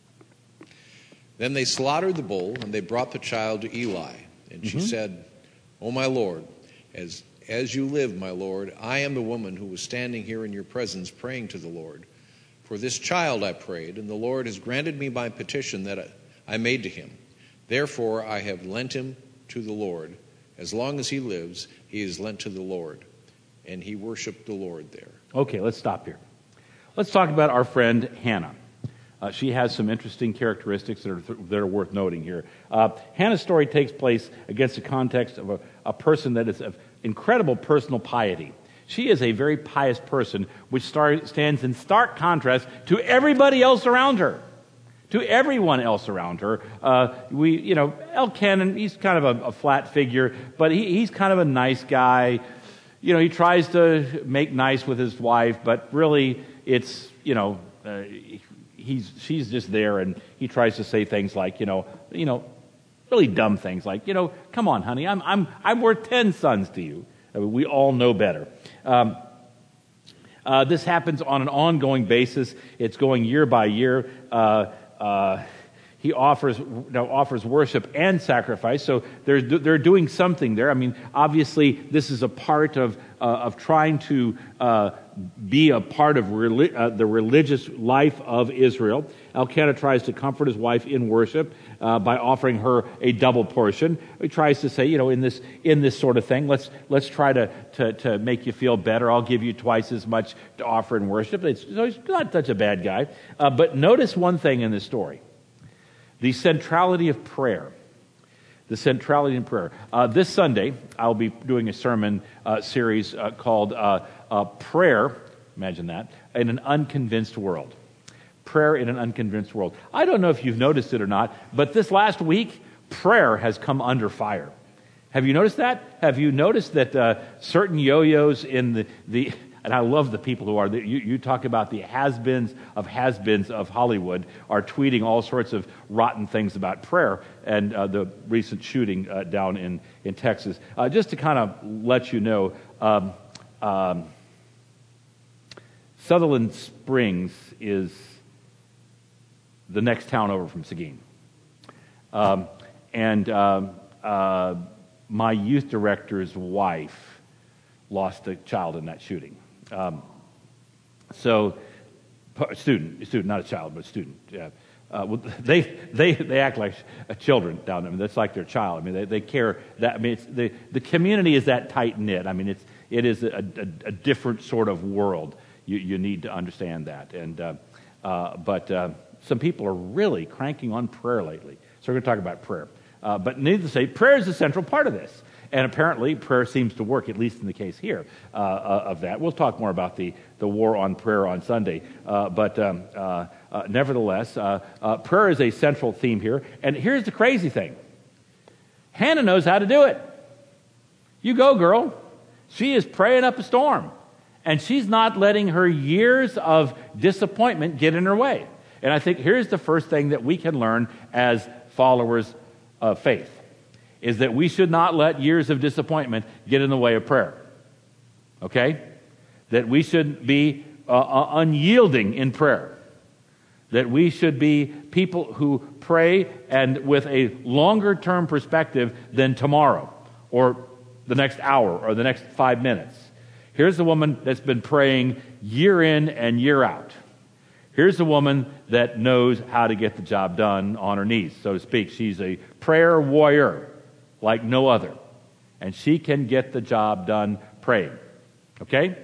Then they slaughtered the bull, and they brought the child to Eli. And she mm-hmm. said, "O my Lord, as As you live, my Lord, I am the woman who was standing here in your presence praying to the Lord. For this child I prayed, and the Lord has granted me my petition that I made to him. Therefore I have lent him to the Lord. As long as he lives, he is lent to the Lord." And he worshiped the Lord there. Okay, let's stop here. Let's talk about our friend Hannah. Uh, she has some interesting characteristics that are, th- that are worth noting here. Uh, Hannah's story takes place against the context of a, a person that is of incredible personal piety. She is a very pious person, which star- stands in stark contrast to everybody else around her, to everyone else around her. Uh, we, you know, Elkanah, he's kind of a, a flat figure, but he, he's kind of a nice guy. You know, he tries to make nice with his wife, but really, it's, you know, uh, he's she's just there, and he tries to say things like, you know, you know, really dumb things like, you know, come on, honey, I'm I'm I'm worth ten sons to you. I mean, we all know better. Um, uh, this happens on an ongoing basis. It's going year by year. Uh, uh, he offers you know, offers worship and sacrifice, so they're they're doing something there. I mean, obviously, this is a part of uh, of trying to uh, be a part of reli- uh, the religious life of Israel. Elkanah tries to comfort his wife in worship uh, by offering her a double portion. He tries to say, you know, in this in this sort of thing, let's let's try to to, to make you feel better. I'll give you twice as much to offer in worship. It's, so he's not such a bad guy. Uh, but notice one thing in this story. The centrality of prayer. The centrality in prayer. Uh, this Sunday, I'll be doing a sermon uh, series uh, called uh, uh, Prayer, imagine that, in an Unconvinced World. Prayer in an Unconvinced World. I don't know if you've noticed it or not, but this last week, prayer has come under fire. Have you noticed that? Have you noticed that uh, certain yo-yos in the... the and I love the people who are, you, you talk about the has-beens of has-beens of Hollywood are tweeting all sorts of rotten things about prayer and uh, the recent shooting uh, down in, in Texas. Uh, just to kind of let you know, um, um, Sutherland Springs is the next town over from Seguin. Um, and um, uh, my youth director's wife lost a child in that shooting. Um, so, student, student, not a child, but a student. Yeah. Uh, well, they they they act like children down there. I mean, that's like their child. I mean, they, they care that. I mean, it's, the the community is that tight knit. I mean, it's it is a, a, a different sort of world. You you need to understand that. And uh, uh, but uh, some people are really cranking on prayer lately. So we're going to talk about prayer. Uh, but needless to say, prayer is a central part of this. And apparently, prayer seems to work, at least in the case here, uh, uh, of that. We'll talk more about the, the war on prayer on Sunday. Uh, but um, uh, uh, nevertheless, uh, uh, prayer is a central theme here. And here's the crazy thing. Hannah knows how to do it. You go, girl. She is praying up a storm. And she's not letting her years of disappointment get in her way. And I think here's the first thing that we can learn as followers of faith. Is that we should not let years of disappointment get in the way of prayer. Okay? That we should be uh, unyielding in prayer. That we should be people who pray and with a longer term perspective than tomorrow. or the next hour or the next five minutes. Here's a woman that's been praying year in and year out. Here's a woman that knows how to get the job done on her knees, so to speak. She's a prayer warrior like no other. And she can get the job done praying. Okay?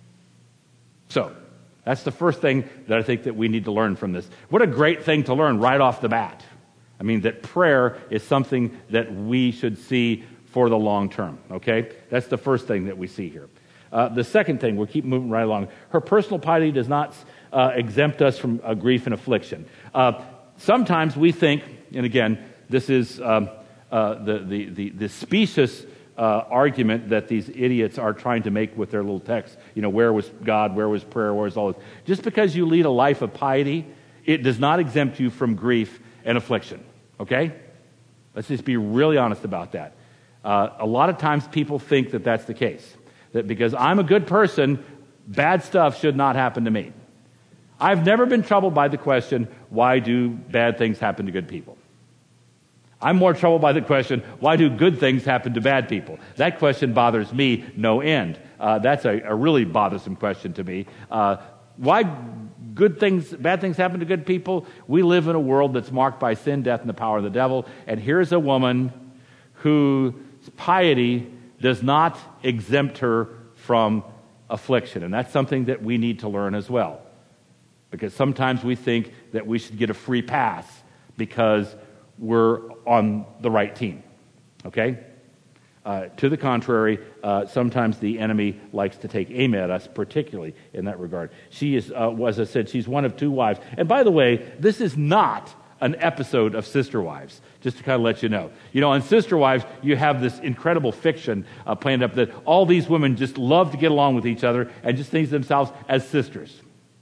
So, that's the first thing that I think that we need to learn from this. What a great thing to learn right off the bat. I mean, that prayer is something that we should see for the long term. Okay? That's the first thing that we see here. Uh, the second thing, we'll keep moving right along. Her personal piety does not uh, exempt us from uh, grief and affliction. Uh, sometimes we think, and again, this is um, uh, the, the, the, the specious uh, argument that these idiots are trying to make with their little text. You know, where was God? Where was prayer? Where was all this? Just because you lead a life of piety, it does not exempt you from grief and affliction. Okay? Let's just be really honest about that. Uh, a lot of times people think that that's the case. That because I'm a good person, bad stuff should not happen to me. I've never been troubled by the question, why do bad things happen to good people? I'm more troubled by the question, why do good things happen to bad people? That question bothers me no end. Uh, that's a, a really bothersome question to me. Uh, why good things, bad things happen to good people? We live in a world that's marked by sin, death, and the power of the devil. And here's a woman whose piety does not exempt her from affliction. And that's something that we need to learn as well. Because sometimes we think that we should get a free pass because we're on the right team. Okay? Uh, to the contrary, uh, sometimes the enemy likes to take aim at us, particularly in that regard. She is, uh, as I said, she's one of two wives. And by the way, this is not an episode of Sister Wives, just to kind of let you know. You know, on Sister Wives, you have this incredible fiction uh, planned up that all these women just love to get along with each other and just think of themselves as sisters.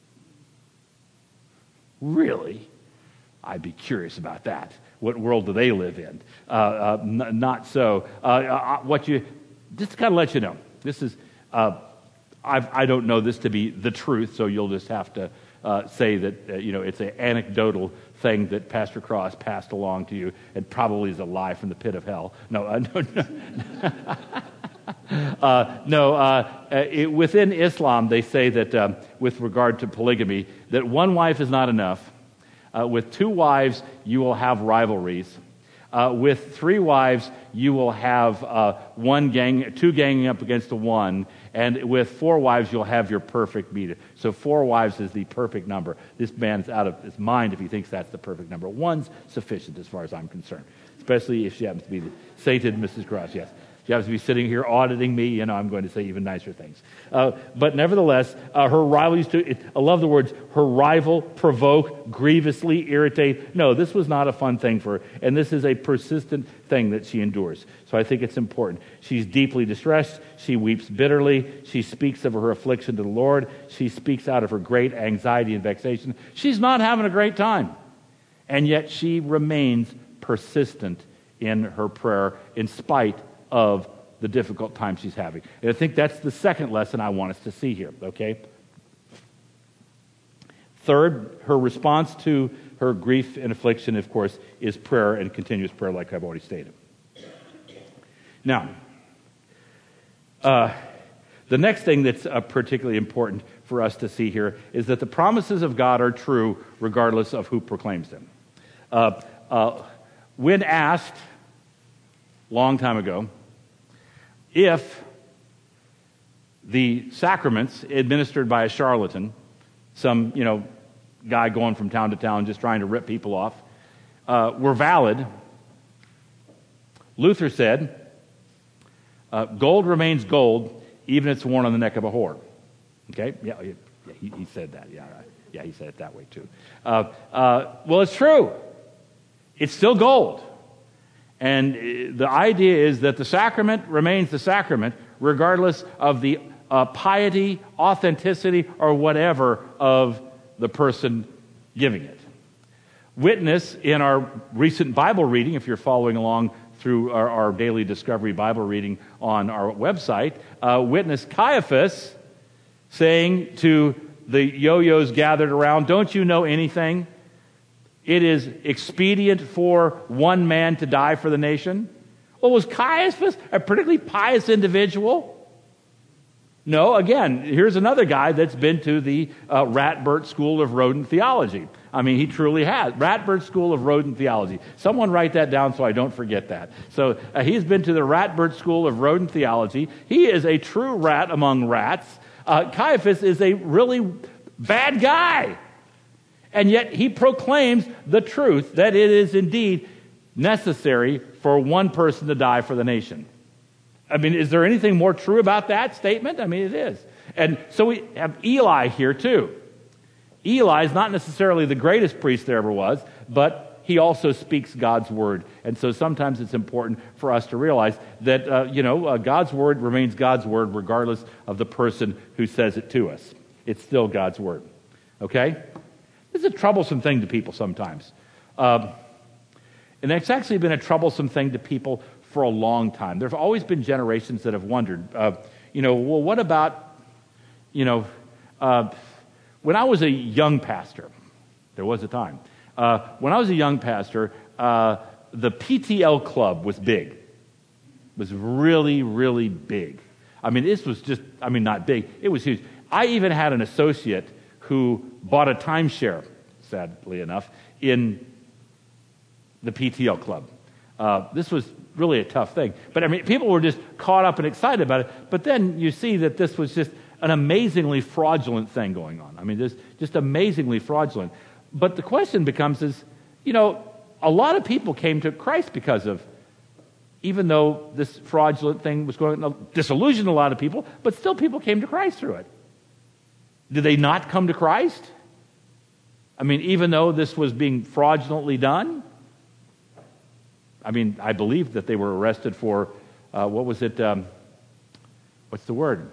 Really? I'd be curious about that. What world do they live in? Uh, uh, n- not so. Uh, uh, what you, just to kind of let you know, this is, uh, I've, I don't know this to be the truth, so you'll just have to uh, say that, uh, you know, it's an anecdotal thing that Pastor Cross passed along to you and probably is a lie from the pit of hell. No, uh, no, no. uh, no uh, it, within Islam, they say that um, with regard to polygamy, that one wife is not enough. Uh, with two wives, you will have rivalries. Uh, with three wives, you will have uh, one gang, two ganging up against the one, and with four wives, you'll have your perfect meter. So four wives is the perfect number. This man's out of his mind if he thinks that's the perfect number. One's sufficient as far as I'm concerned, especially if she happens to be the sainted Missus Cross. Yes, she happens to be sitting here auditing me. You know, I'm going to say even nicer things. Uh, but nevertheless, uh, her rivals to it, I love the words. Her rival, provoke, grievously irritate. No, this was not a fun thing for her, and this is a persistent thing that she endures. So I think it's important. She's deeply distressed. She weeps bitterly. She speaks of her affliction to the Lord. She speaks out of her great anxiety and vexation. She's not having a great time, and yet she remains persistent in her prayer in spite of the difficult time she's having. And I think that's the second lesson I want us to see here, okay? Third, her response to her grief and affliction, of course, is prayer and continuous prayer, like I've already stated. Now, uh, the next thing that's uh, particularly important for us to see here is that the promises of God are true regardless of who proclaims them. Uh, uh, when asked, long time ago, if the sacraments administered by a charlatan, some, you know, guy going from town to town just trying to rip people off, uh, were valid, Luther said, uh, gold remains gold, even if it's worn on the neck of a whore. Okay? Yeah, yeah he, he said that. Yeah, yeah, he said it that way too. Uh, uh, well, it's true. It's still gold. And the idea is that the sacrament remains the sacrament regardless of the uh, piety, authenticity, or whatever of the person giving it. Witness in our recent Bible reading, if you're following along through our, our daily Discovery Bible reading on our website, uh, witness Caiaphas saying to the yo-yos gathered around, don't you know anything? It is expedient for one man to die for the nation, Well, was Caiaphas a particularly pious individual? No, again, here's another guy that's been to the uh, Ratbert School of Rodent Theology. I mean, he truly has. Ratbert School of Rodent Theology. Someone write that down so I don't forget that. So uh, he's been to the Ratbert School of Rodent Theology. He is a true rat among rats. Uh, Caiaphas is a really bad guy. And yet he proclaims the truth that it is indeed necessary for one person to die for the nation. I mean, is there anything more true about that statement? I mean, it is. And so we have Eli here too. Eli is not necessarily the greatest priest there ever was, but he also speaks God's word. And so sometimes it's important for us to realize that, uh, you know, uh, God's word remains God's word regardless of the person who says it to us. It's still God's word. Okay? This is a troublesome thing to people sometimes. Um, and it's actually been a troublesome thing to people for a long time. There have always been generations that have wondered, uh, you know, well, what about, you know, uh, when I was a young pastor, there was a time, uh, when I was a young pastor, uh, the P T L club was big. It was really, really big. I mean, this was just, I mean, not big, it was huge. I even had an associate who bought a timeshare, sadly enough, in the P T L club. Uh, this was really a tough thing. But I mean, people were just caught up and excited about it. But then you see that this was just an amazingly fraudulent thing going on. I mean, this just amazingly fraudulent. But the question becomes is, you know, a lot of people came to Christ because of, even though this fraudulent thing was going on, disillusioned a lot of people, but still people came to Christ through it. Did they not come to Christ? I mean, even though this was being fraudulently done? I mean, I believe that they were arrested for, uh, what was it, um, what's the word?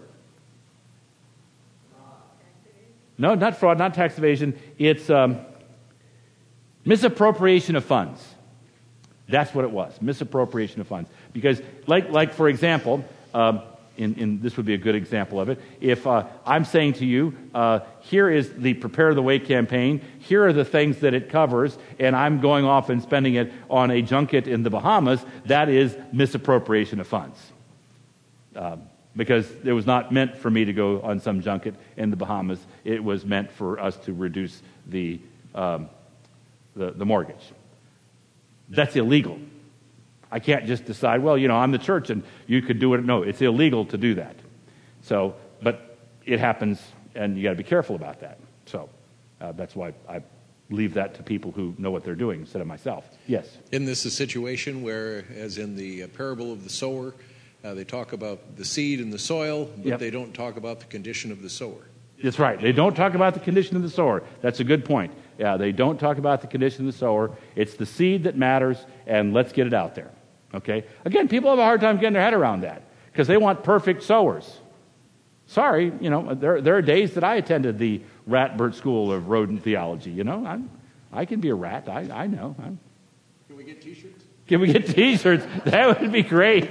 No, not fraud, not tax evasion. It's um, misappropriation of funds. That's what it was, misappropriation of funds. Because, like, like for example, um, in, in this would be a good example of it. If uh, I'm saying to you, uh, here is the Prepare the Way campaign, here are the things that it covers, and I'm going off and spending it on a junket in the Bahamas, that is misappropriation of funds. Um, because it was not meant for me to go on some junket in the Bahamas. It was meant for us to reduce the um, the, the mortgage. That's illegal. I can't just decide, well, you know, I'm the church and you could do it. No, it's illegal to do that. So, but it happens, and you got to be careful about that. So uh, that's why I leave that to people who know what they're doing instead of myself. Yes? Isn't this a situation where, as in the uh, parable of the sower, uh, they talk about the seed in the soil, but Yep. they don't talk about the condition of the sower? That's right. They don't talk about the condition of the sower. That's a good point. Yeah, they don't talk about the condition of the sower. It's the seed that matters, and let's get it out there. Okay? Again, people have a hard time getting their head around that because they want perfect sowers. Sorry, you know, there, there are days that I attended the Ratbert School of Rodent Theology. You know, I'm, I can be a rat. I, I know. I'm, Can we get T-shirts? Can we get T-shirts? That would be great.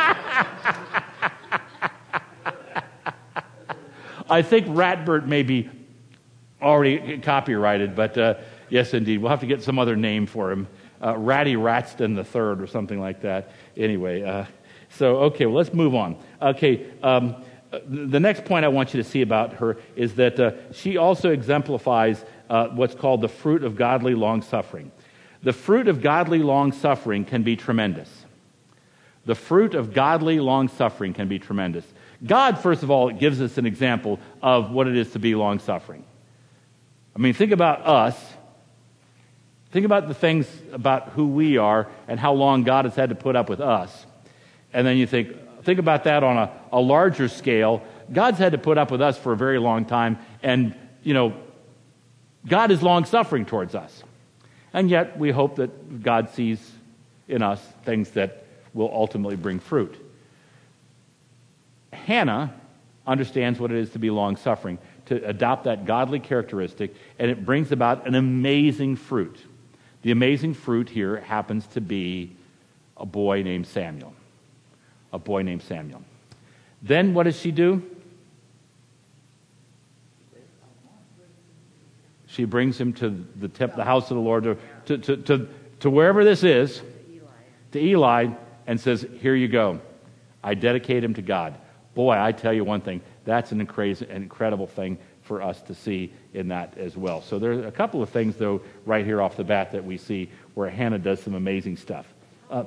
I think Ratbert may be already copyrighted, but uh, yes, indeed. We'll have to get some other name for him. Uh, Ratty Ratston the Third or something like that. Anyway, uh, so, okay, well, let's move on. Okay, um, the next point I want you to see about her is that uh, she also exemplifies uh, what's called the fruit of godly long-suffering. The fruit of godly long-suffering can be tremendous. The fruit of godly long-suffering can be tremendous. God, first of all, gives us an example of what it is to be long-suffering. I mean, think about us. Think about the things about who we are and how long God has had to put up with us. And then you think, think about that on a, a larger scale. God's had to put up with us for a very long time. And, you know, God is long-suffering towards us. And yet we hope that God sees in us things that will ultimately bring fruit. Hannah understands what it is to be long-suffering, to adopt that godly characteristic, and it brings about an amazing fruit. The amazing fruit here happens to be a boy named Samuel. A boy named Samuel. Then what does she do? She brings him to the, temp, the house of the Lord, to, to, to, to, to wherever this is, to Eli, and says, here you go. I dedicate him to God. Boy, I tell you one thing, that's an incra- an incredible thing for us to see in that as well. So there are a couple of things, though, right here off the bat that we see where Hannah does some amazing stuff. Uh,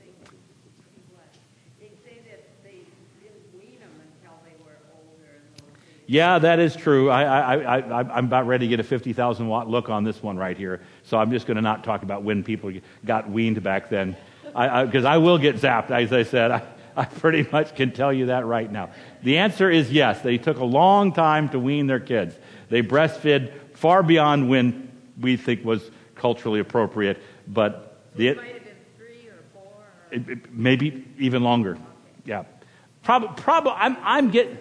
They say that they didn't wean them until they were older. And those things. Yeah, that is true. I, I, I, I, I'm about ready to get a fifty thousand watt look on this one right here. So I'm just going to not talk about when people got weaned back then. Because I, I, I will get zapped, as I said. I, I pretty much can tell you that right now. The answer is yes. They took a long time to wean their kids. They breastfed far beyond when we think was culturally appropriate. But the, It might have been three or four. Or... it, it, maybe even longer. Yeah. Probably, prob- I'm, I'm getting...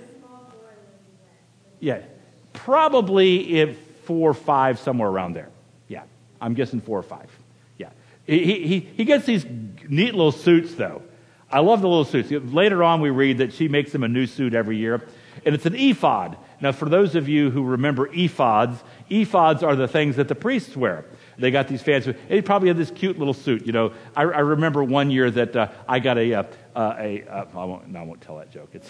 Yeah, probably if four or five, somewhere around there. Yeah, I'm guessing four or five. Yeah, he he he gets these neat little suits though. I love the little suits. Later on, we read that she makes him a new suit every year, and it's an ephod. Now, for those of you who remember ephods, ephods are the things that the priests wear. They got these fancy. He probably had this cute little suit. You know, I, I remember one year that uh, I got a uh, uh, a. Uh, I won't. No, I won't tell that joke. It's.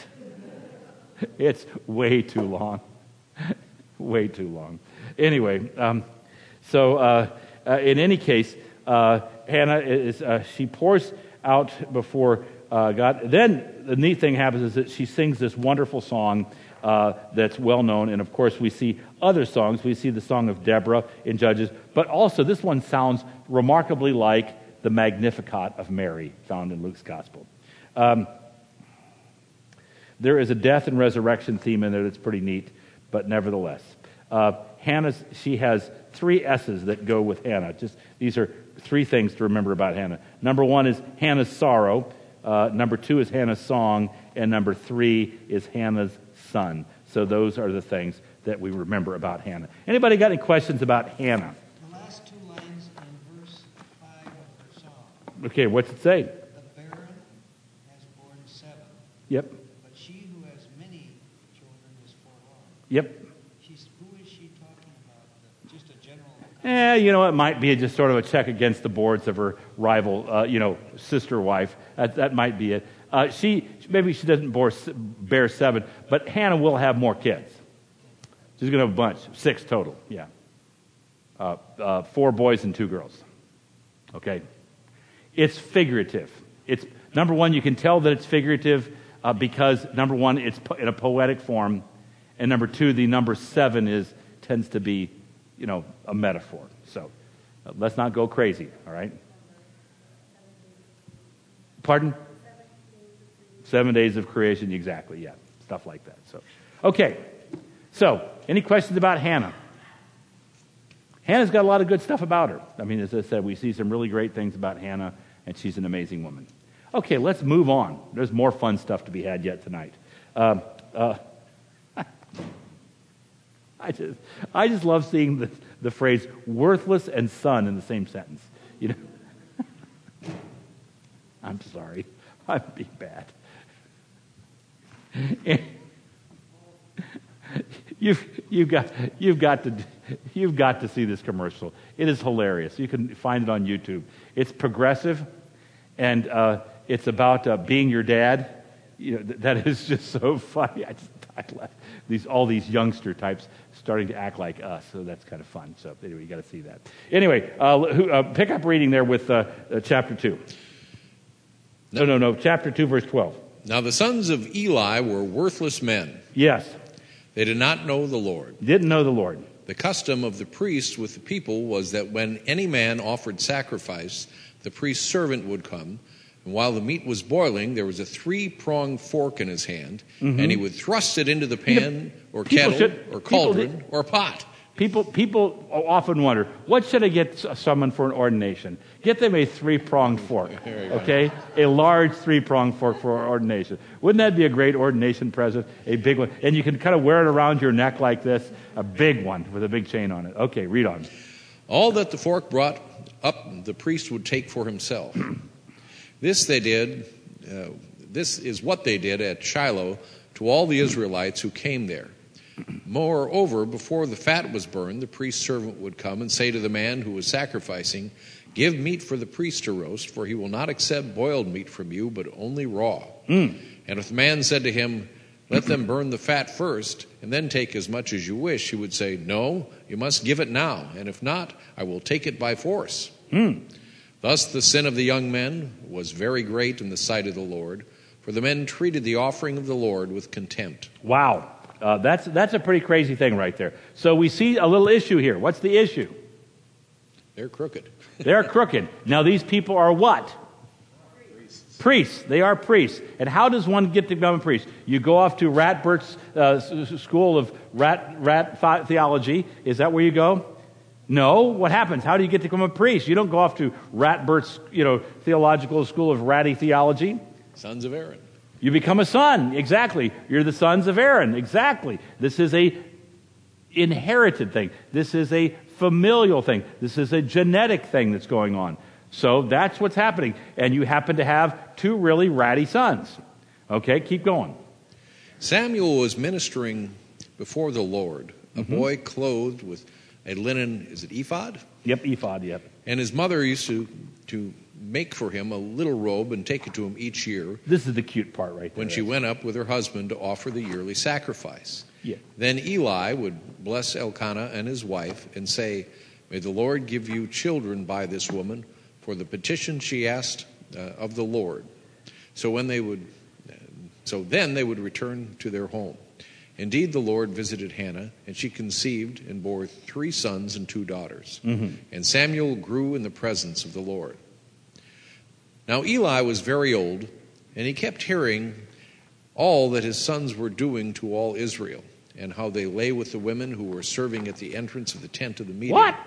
It's way too long. way too long. Anyway, um, so uh, uh, in any case, uh, Hannah is uh, she pours out before uh, God. Then the neat thing happens is that she sings this wonderful song uh, that's well known, and of course we see other songs. We see the song of Deborah in Judges, but also this one sounds remarkably like the Magnificat of Mary found in Luke's Gospel. Um, There is a death and resurrection theme in there that's pretty neat, but nevertheless. Uh, Hannah's, she has three S's that go with Hannah. Just these are three things to remember about Hannah. Number one is Hannah's sorrow. Uh, number two is Hannah's song. And number three is Hannah's son. So those are the things that we remember about Hannah. Anybody got any questions about Hannah? The last two lines in verse five of her song. Okay, what's it say? The barren has borne seven. Yep. She who has many children is forlorn. Yep. She's, who is she talking about? The, just a general... Eh, you know, it might be just sort of a check against the boards of her rival, uh, you know, sister wife. That, that might be it. Uh, she maybe she doesn't bore, bear seven, but Hannah will have more kids. She's going to have a bunch, six total. Yeah, uh, uh, four boys and two girls. Okay, it's figurative. It's number one. You can tell that it's figurative. Uh, because number one, it's po- in a poetic form, and number two, the number seven is tends to be, you know, a metaphor. So uh, let's not go crazy. All right. Pardon? Seven days of creation. Exactly. Yeah, stuff like that. So, okay. So, any questions about Hannah? Hannah's got a lot of good stuff about her. I mean, as I said, we see some really great things about Hannah, and she's an amazing woman. Okay, let's move on. There's more fun stuff to be had yet tonight. Um, uh, I just, I just love seeing the, the phrase "worthless" and "son" in the same sentence. You know, I'm sorry, I'm being bad. You've you've got you've got to you've got to see this commercial. It is hilarious. You can find it on YouTube. It's progressive, and uh, it's about uh, being your dad. You know, th- that is just so funny. I just I laugh. These all these youngster types starting to act like us. So that's kind of fun. So anyway, you got to see that. Anyway, uh, who, uh, pick up reading there with uh, uh, chapter two. No, no, no. Chapter two, verse twelve. Now the sons of Eli were worthless men. Yes. They did not know the Lord. Didn't know the Lord. The custom of the priests with the people was that when any man offered sacrifice, the priest's servant would come, and while the meat was boiling, there was a three-pronged fork in his hand, mm-hmm. and he would thrust it into the pan or kettle should, or cauldron or pot. People people often wonder, what should I get someone for an ordination? Get them a three-pronged fork, okay? A large three-pronged fork for ordination. Wouldn't that be a great ordination present? A big one. And you can kind of wear it around your neck like this, a big one with a big chain on it. Okay, read on. All that the fork brought up, the priest would take for himself. This they did, uh, this is what they did at Shiloh to all the Israelites who came there. Moreover, before the fat was burned, the priest's servant would come and say to the man who was sacrificing, Give meat for the priest to roast, for he will not accept boiled meat from you, but only raw. Mm. And if the man said to him, let them burn the fat first, and then take as much as you wish, he would say, no, you must give it now, and if not, I will take it by force. Mm. Thus the sin of the young men was very great in the sight of the Lord, for the men treated the offering of the Lord with contempt. Wow. Uh, that's, that's a pretty crazy thing right there. So we see a little issue here. What's the issue? They're crooked. They're crooked. Now these people are what? Priests. Priests. They are priests. And how does one get to become a priest? You go off to Ratbert's uh, school of rat, rat theology. Is that where you go? No. What happens? How do you get to become a priest? You don't go off to Ratbert's, you know, theological school of ratty theology. Sons of Aaron. You become a son. Exactly. You're the sons of Aaron. Exactly. This is a inherited thing. This is a familial thing. This is a genetic thing that's going on. So that's what's happening. And you happen to have two really ratty sons. Okay, keep going. Samuel was ministering before the Lord, a Mm-hmm. boy clothed with a linen, is it ephod? Yep, ephod, yep. And his mother used to, to make for him a little robe and take it to him each year This is the cute part right there. when she went up with her husband to offer the yearly sacrifice. Yeah. Then Eli would bless Elkanah and his wife and say, may the Lord give you children by this woman for the petition she asked uh, of the Lord. So when they would, so then they would return to their home. Indeed, the Lord visited Hannah, and she conceived and bore three sons and two daughters. Mm-hmm. And Samuel grew in the presence of the Lord. Now Eli was very old, and he kept hearing all that his sons were doing to all Israel, and how they lay with the women who were serving at the entrance of the tent of the meeting. What?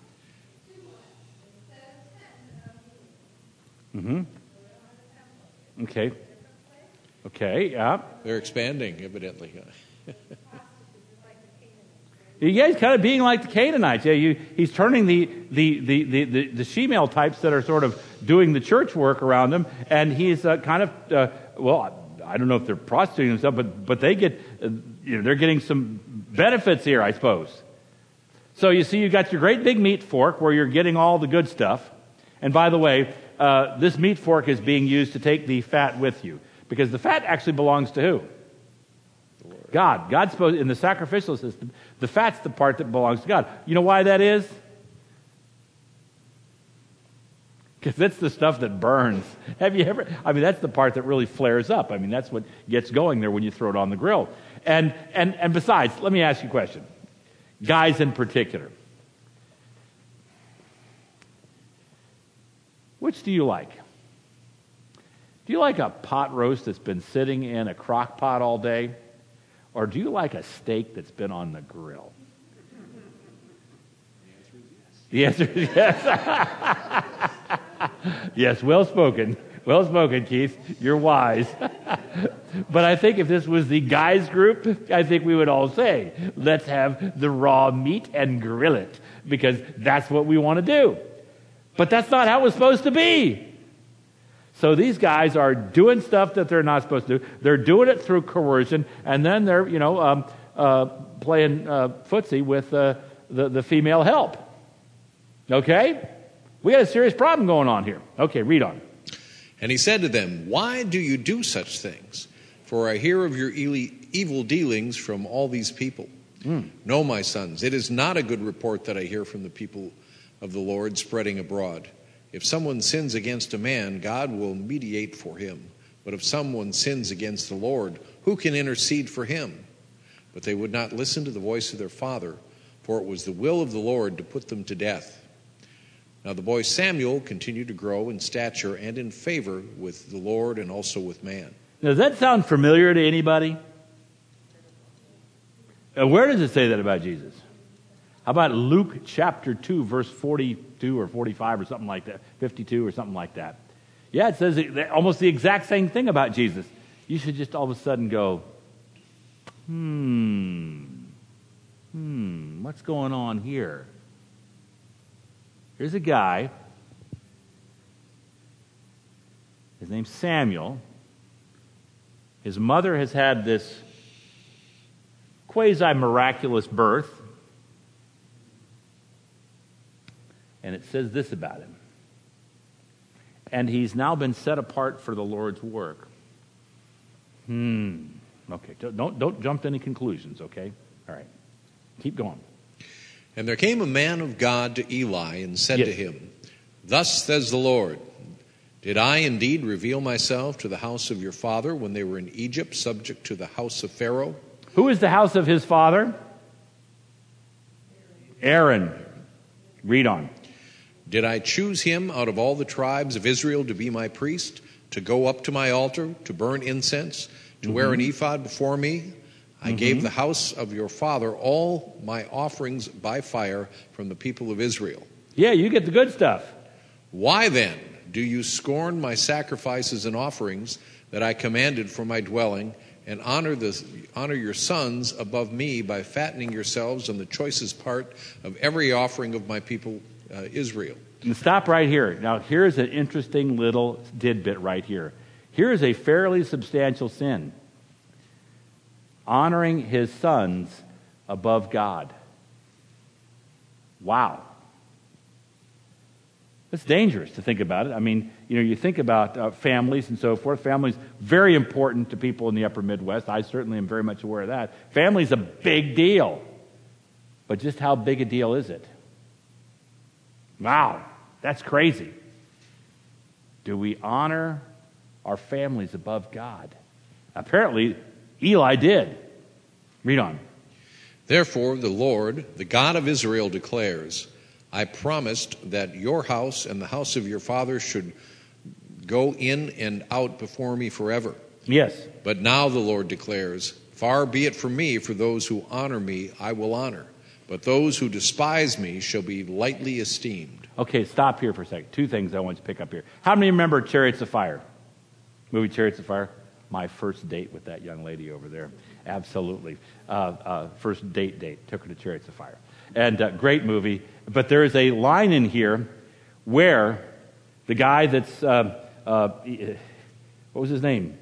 Mm-hmm. Okay. Okay, yeah. They're expanding, evidently. You guys kind of being like the Canaanites. Yeah, you, he's turning the the, the, the, the the she-male types that are sort of doing the church work around them, and he's uh, kind of, uh, well, I don't know if they're prostituting themselves, but, but they get, uh, you know, they're getting some benefits here, I suppose. So you see, you got your great big meat fork where you're getting all the good stuff. And by the way, uh, this meat fork is being used to take the fat with you, because the fat actually belongs to who? God. God's supposed, in the sacrificial system, the fat's the part that belongs to God. You know why that is? Because it's the stuff that burns. Have you ever, I mean, that's the part that really flares up. I mean, that's what gets going there when you throw it on the grill. And, and, and besides, let me ask you a question. Guys in particular. Which do you like? Do you like a pot roast that's been sitting in a crock pot all day? Or do you like a steak that's been on the grill? The answer is yes. The answer is yes. Yes, well spoken. Well spoken, Keith. You're wise. But I think if this was the guys group, I think we would all say, let's have the raw meat and grill it, because that's what we want to do. But that's not how it's supposed to be. So these guys are doing stuff that they're not supposed to do. They're doing it through coercion, and then they're, you know, um, uh, playing uh, footsie with uh, the, the female help. Okay? We got a serious problem going on here. Okay, read on. And he said to them, why do you do such things? For I hear of your evil dealings from all these people. Mm. No, my sons, it is not a good report that I hear from the people of the Lord spreading abroad. If someone sins against a man, God will mediate for him. But if someone sins against the Lord, who can intercede for him? But they would not listen to the voice of their father, for it was the will of the Lord to put them to death. Now the boy Samuel continued to grow in stature and in favor with the Lord and also with man. Now, does that sound familiar to anybody? Uh, where does it say that about Jesus? How about Luke chapter two, verse forty-two or forty-five or something like that, fifty-two or something like that? Yeah, it says almost the exact same thing about Jesus. You should just all of a sudden go, hmm, hmm, what's going on here? Here's a guy. His name's Samuel. His mother has had this quasi-miraculous birth. And it says this about him. and he's now been set apart for the Lord's work. Hmm. Okay, don't, don't jump to any conclusions, okay? All right. Keep going. And there came a man of God to Eli and said Yes. to him, Thus says the Lord, Did I indeed reveal myself to the house of your father when they were in Egypt, subject to the house of Pharaoh? Who is the house of his father? Aaron. Read on. Did I choose him out of all the tribes of Israel to be my priest, to go up to my altar, to burn incense, to mm-hmm. wear an ephod before me? I mm-hmm. gave the house of your father all my offerings by fire from the people of Israel. Yeah, you get the good stuff. Why then do you scorn my sacrifices and offerings that I commanded for my dwelling, and honor the honor your sons above me by fattening yourselves on the choicest part of every offering of my people uh, Israel? And stop right here. Now, here's an interesting little tidbit right here. Here's a fairly substantial sin. Honoring his sons above God. Wow. It's dangerous to think about it. I mean, you know, you think about uh, families and so forth. Families very important to people in the upper Midwest. I certainly am very much aware of that. Family's a big deal. But just how big a deal is it? Wow, that's crazy. Do we honor our families above God? Apparently, Eli did. Read on. Therefore, the Lord, the God of Israel, declares, I promised that your house and the house of your father should go in and out before me forever. Yes. But now the Lord declares, far be it from me, for those who honor me I will honor, but those who despise me shall be lightly esteemed. Okay, stop here for a second. Two things I want to pick up here. How many remember Chariots of Fire? Movie Chariots of Fire? My first date with that young lady over there. Absolutely. Uh, uh, first date date. Took her to Chariots of Fire. And uh, great movie. But there is a line in here where the guy that's, uh, uh, what was his name?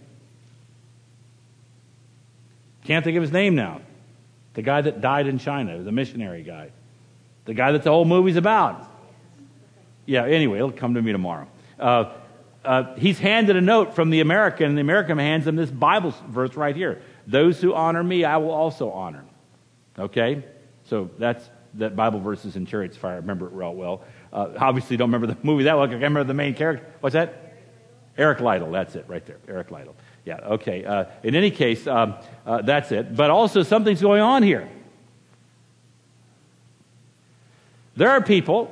Can't think of his name now. The guy that died in China, the missionary guy. The guy that the whole movie's about. Yeah, anyway, it'll come to me tomorrow. Uh, uh, he's handed a note from the American, and the American hands him this Bible verse right here. Those who honor me, I will also honor. Okay? So that's that Bible verse is in Chariots of Fire. I remember it real well. Uh, obviously don't remember the movie that well. I remember the main character. What's that? Eric Liddell. That's it right there. Eric Liddell. Yeah, okay. Uh, in any case, um, uh, that's it. But also something's going on here. There are people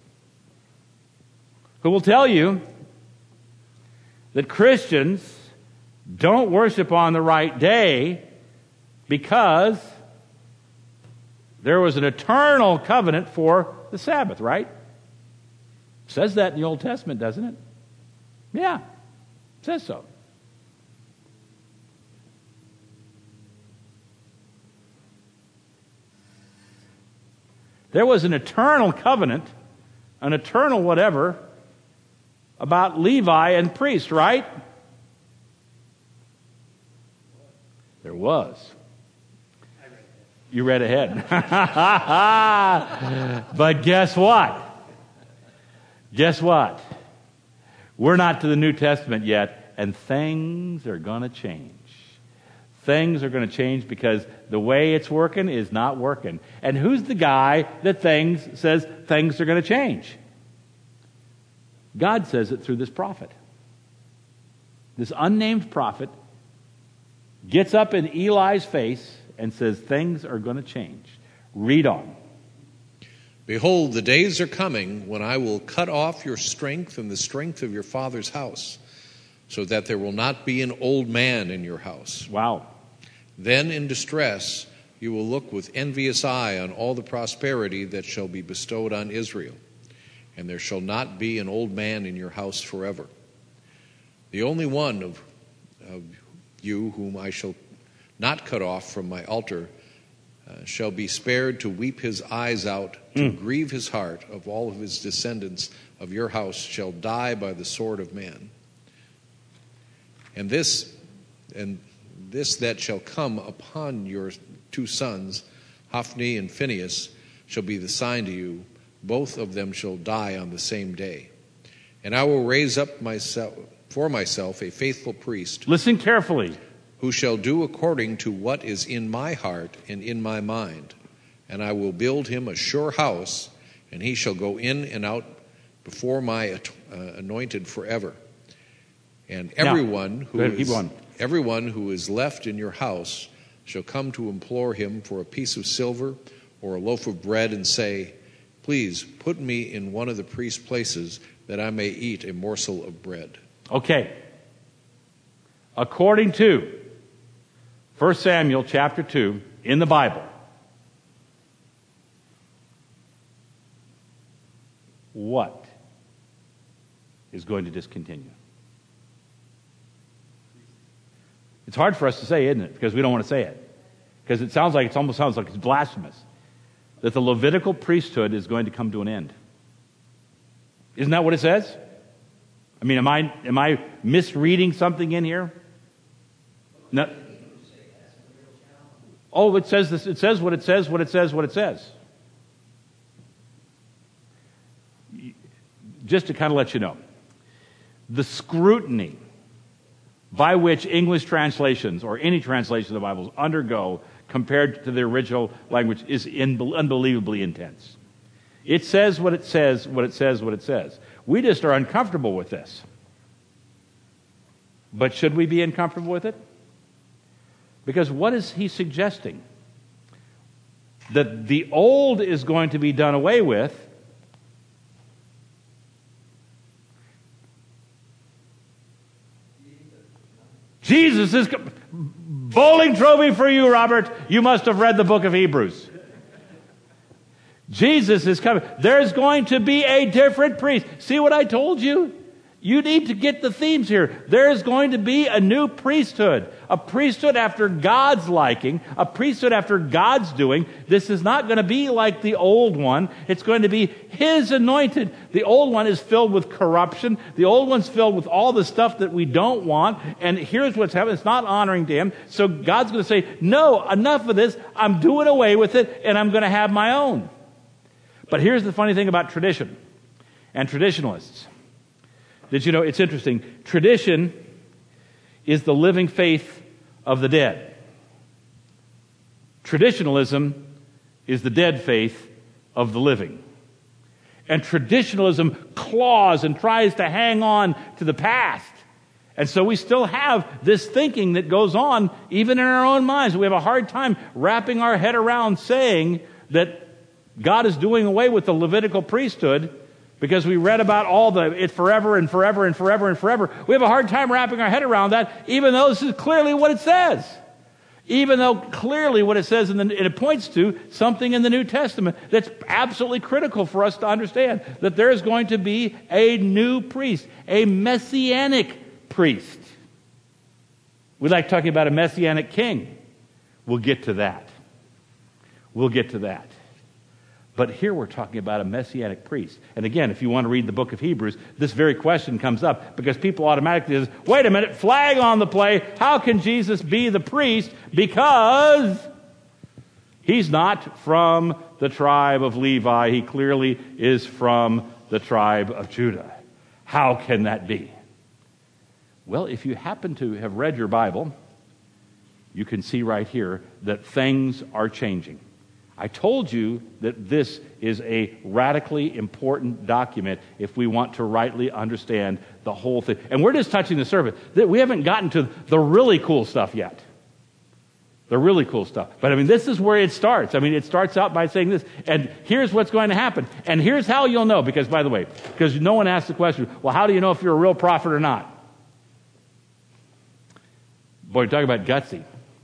who will tell you that Christians don't worship on the right day because there was an eternal covenant for the Sabbath, right? It says that in the Old Testament, doesn't it? Yeah, it says so. There was an eternal covenant, an eternal whatever, about Levi and priest, right? There was. You read ahead. But guess what? Guess what? We're not to the New Testament yet, and things are going to change. Things are going to change because the way it's working is not working. And who's the guy that things says things are going to change? God says it through this prophet. This unnamed prophet gets up in Eli's face and says things are going to change. Read on. Behold, the days are coming when I will cut off your strength and the strength of your father's house, so that there will not be an old man in your house. Wow. Then in distress you will look with envious eye on all the prosperity that shall be bestowed on Israel, and there shall not be an old man in your house forever. The only one of, of you whom I shall not cut off from my altar uh, shall be spared to weep his eyes out, to mm. grieve his heart. Of all of his descendants of your house shall die by the sword of man. And this, and this that shall come upon your two sons, Hophni and Phinehas, shall be the sign to you. Both of them shall die on the same day. And I will raise up myself for myself a faithful priest, Listen carefully. who shall do according to what is in my heart and in my mind. And I will build him a sure house, and he shall go in and out before my uh, anointed forever. And Now, everyone who go ahead, keep is going. everyone who is left in your house shall come to implore him for a piece of silver or a loaf of bread, and say, please put me in one of the priest's places, that I may eat a morsel of bread. Okay. According to First Samuel chapter two in the Bible, what is going to discontinue? It's hard for us to say, isn't it? Because we don't want to say it. Because it sounds like, it almost sounds like it's blasphemous. That the Levitical priesthood is going to come to an end. Isn't that what it says? I mean, am I am I misreading something in here? No. Oh, it says this. It says what it says. What it says. What it says. Just to kind of let you know, the scrutiny by which English translations or any translation of the Bible undergo compared to the original language is in, unbelievably intense. It says what it says, what it says, what it says. We just are uncomfortable with this. But should we be uncomfortable with it? Because what is he suggesting? That the old is going to be done away with. Jesus is... Bowling trophy for you, Robert. You must have read the book of Hebrews. Jesus is coming. There's going to be a different priest. See what I told you? You need to get the themes here. There's going to be a new priesthood. A priesthood after God's liking. A priesthood after God's doing. This is not going to be like the old one. It's going to be His anointed. The old one is filled with corruption. The old one's filled with all the stuff that we don't want. And here's what's happening. It's not honoring to Him. So God's going to say, no, enough of this. I'm doing away with it, and I'm going to have my own. But here's the funny thing about tradition and traditionalists. Did you know, it's interesting, tradition is the living faith of the dead. Traditionalism is the dead faith of the living. And traditionalism claws and tries to hang on to the past. And so we still have this thinking that goes on even in our own minds. We have a hard time wrapping our head around saying that God is doing away with the Levitical priesthood because we read about all the, it forever and forever and forever and forever. We have a hard time wrapping our head around that, even though this is clearly what it says. Even though clearly what it says, in the, it points to something in the New Testament that's absolutely critical for us to understand. That there is going to be a new priest, a messianic priest. We like talking about a messianic king. We'll get to that. We'll get to that. But here we're talking about a messianic priest. And again, if you want to read the book of Hebrews, this very question comes up because people automatically say, wait a minute, flag on the play. How can Jesus be the priest? Because He's not from the tribe of Levi. He clearly is from the tribe of Judah. How can that be? Well, if you happen to have read your Bible, you can see right here that things are changing. I told you that this is a radically important document if we want to rightly understand the whole thing. And we're just touching the surface. We haven't gotten to the really cool stuff yet. The really cool stuff. But I mean, this is where it starts. I mean, it starts out by saying this. And here's what's going to happen. And here's how you'll know. Because, by the way, because no one asks the question, well, how do you know if you're a real prophet or not? Boy, talk about gutsy.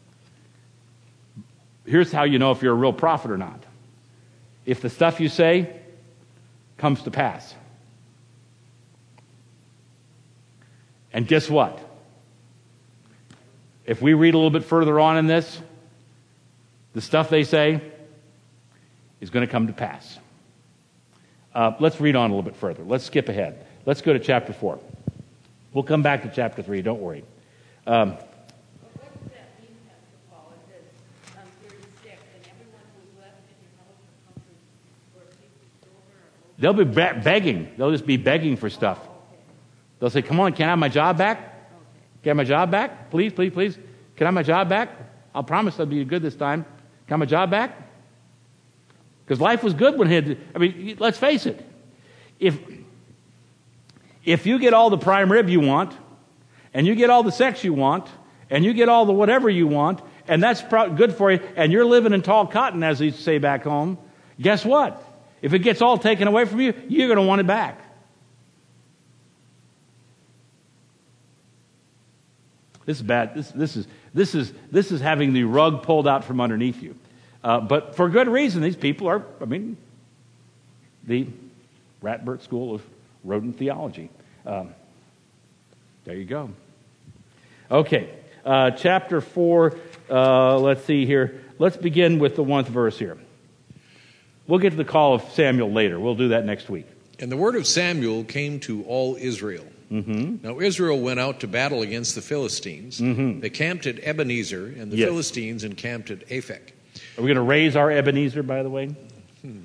Here's how you know if you're a real prophet or not. If the stuff you say comes to pass. And guess what? If we read a little bit further on in this, the stuff they say is going to come to pass. Uh, let's read on a little bit further. Let's skip ahead. Let's go to chapter four. We'll come back to chapter three, don't worry. Um, They'll be be- begging. They'll just be begging for stuff. They'll say, come on, can I have my job back? Can I have my job back? Please, please, please. Can I have my job back? I'll promise I'll be good this time. Can I have my job back? Because life was good when he had, I mean, let's face it. If, if you get all the prime rib you want, and you get all the sex you want, and you get all the whatever you want, and that's pro- good for you, and you're living in tall cotton, as they say back home, guess what? If it gets all taken away from you, you're going to want it back. This is bad. This, this is this is this is having the rug pulled out from underneath you, uh, but for good reason. These people are, I mean, the Ratbert School of Rodent Theology. Um, there you go. Okay, uh, chapter four. Uh, let's see here. Let's begin with the one verse here. We'll get to the call of Samuel later. We'll do that next week. And the word of Samuel came to all Israel. Mm-hmm. Now Israel went out to battle against the Philistines. Mm-hmm. They camped at Ebenezer, and the yes. Philistines encamped at Aphek. Are we going to raise our Ebenezer, by the way? Hmm.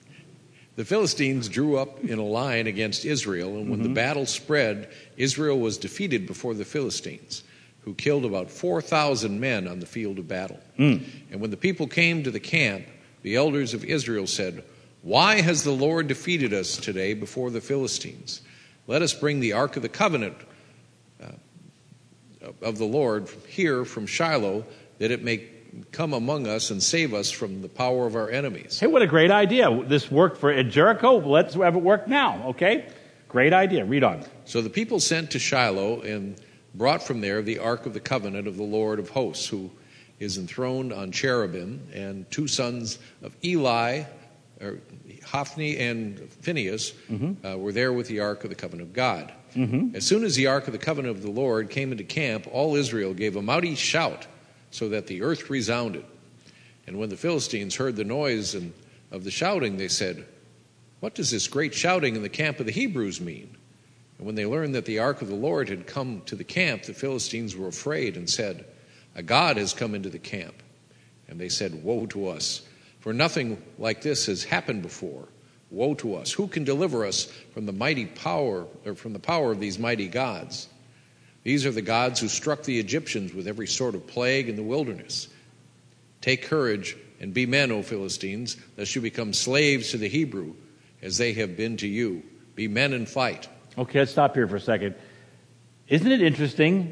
The Philistines drew up in a line against Israel, and when mm-hmm. the battle spread, Israel was defeated before the Philistines, who killed about four thousand men on the field of battle. Mm. And when the people came to the camp, the elders of Israel said, "Why has the Lord defeated us today before the Philistines? Let us bring the Ark of the Covenant uh, of the Lord here from Shiloh, that it may come among us and save us from the power of our enemies." Hey, what a great idea. This worked for at Jericho. Let's have it work now, okay? Great idea. Read on. So the people sent to Shiloh and brought from there the Ark of the Covenant of the Lord of hosts, who is enthroned on cherubim, and two sons of Eli, or Hophni and Phinehas, mm-hmm. uh, were there with the Ark of the Covenant of God. Mm-hmm. As soon as the Ark of the Covenant of the Lord came into camp, all Israel gave a mighty shout, so that the earth resounded. And when the Philistines heard the noise and of the shouting, they said, "What does this great shouting in the camp of the Hebrews mean?" And when they learned that the Ark of the Lord had come to the camp, the Philistines were afraid and said, "A god has come into the camp." And they said, "Woe to us, for nothing like this has happened before. Woe to us! Who can deliver us from the mighty power, or from the power of these mighty gods? These are the gods who struck the Egyptians with every sort of plague in the wilderness. Take courage and be men, O Philistines, lest you become slaves to the Hebrew, as they have been to you. Be men and fight." Okay, let's stop here for a second. Isn't it interesting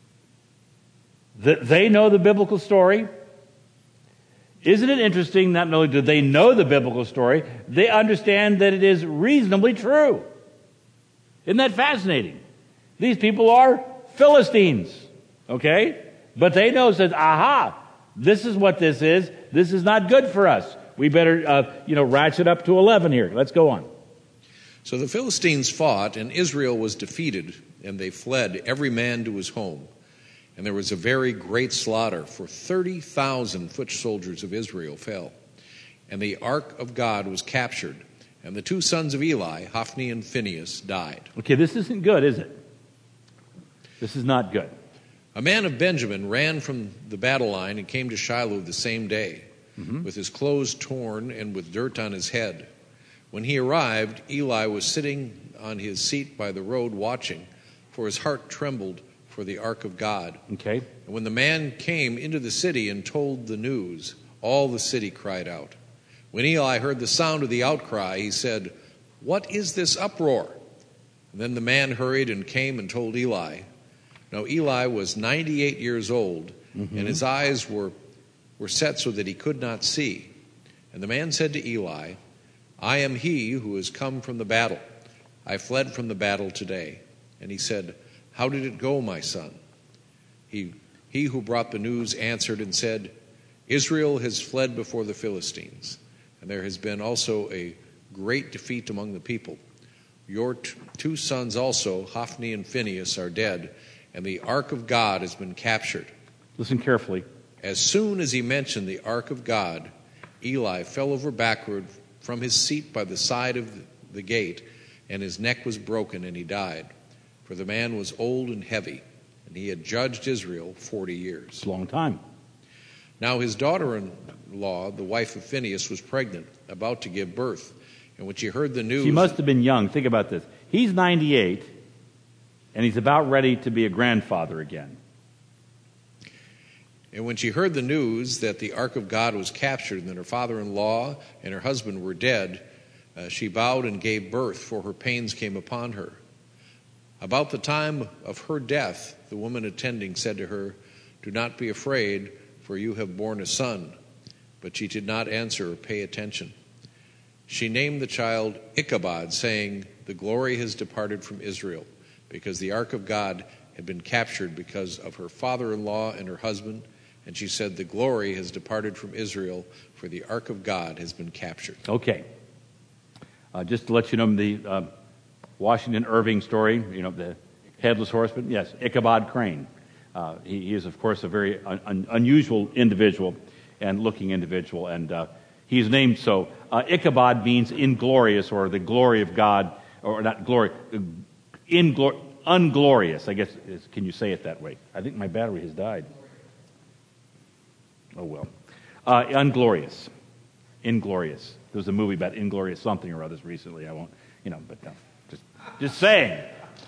that they know the biblical story? Isn't it interesting, not only do they know the biblical story, they understand that it is reasonably true. Isn't that fascinating? These people are Philistines, okay? But they know, says, aha, this is what this is. This is not good for us. We better, uh, you know, ratchet up to eleven here. Let's go on. So the Philistines fought, and Israel was defeated, and they fled, every man to his home. And there was a very great slaughter, for thirty thousand foot soldiers of Israel fell. And the ark of God was captured, and the two sons of Eli, Hophni and Phinehas, died. Okay, this isn't good, is it? This is not good. A man of Benjamin ran from the battle line and came to Shiloh the same day, mm-hmm. with his clothes torn and with dirt on his head. When he arrived, Eli was sitting on his seat by the road watching, for his heart trembled for the ark of God. Okay. And when the man came into the city and told the news, all the city cried out. When Eli heard the sound of the outcry, he said, "What is this uproar?" And then the man hurried and came and told Eli. Now Eli was ninety-eight years old, mm-hmm. and his eyes were, were set so that he could not see. And the man said to Eli, "I am he who has come from the battle. I fled from the battle today." And he said, "How did it go, my son?" He, he who brought the news answered and said, "Israel has fled before the Philistines, and there has been also a great defeat among the people. Your t- two sons also, Hophni and Phinehas, are dead, and the ark of God has been captured." Listen carefully. As soon as he mentioned the ark of God, Eli fell over backward from his seat by the side of the gate, and his neck was broken, and he died. For the man was old and heavy, and he had judged Israel forty years. It's a long time. Now his daughter-in-law, the wife of Phinehas, was pregnant, about to give birth. And when she heard the news... She must have been young. Think about this. He's ninety-eight. and he's about ready to be a grandfather again. And when she heard the news that the ark of God was captured and that her father-in-law and her husband were dead, uh, she bowed and gave birth, for her pains came upon her. About the time of her death, the woman attending said to her, "Do not be afraid, for you have borne a son." But she did not answer or pay attention. She named the child Ichabod, saying, "The glory has departed from Israel," because the ark of God had been captured because of her father-in-law and her husband. And she said, "The glory has departed from Israel, for the ark of God has been captured." Okay. Uh, just to let you know the uh, Washington Irving story, you know, the headless horseman. Yes, Ichabod Crane. Uh, he, he is, of course, a very un- un- unusual individual and looking individual, and uh, he's named so. Uh, Ichabod means inglorious, or the glory of God, or not glory, inglor- unglorious, I guess. Is, can you say it that way? I think my battery has died. Oh, well. Uh, unglorious. Inglorious. There was a movie about inglorious something or others recently. I won't, you know, but no. Just, just saying.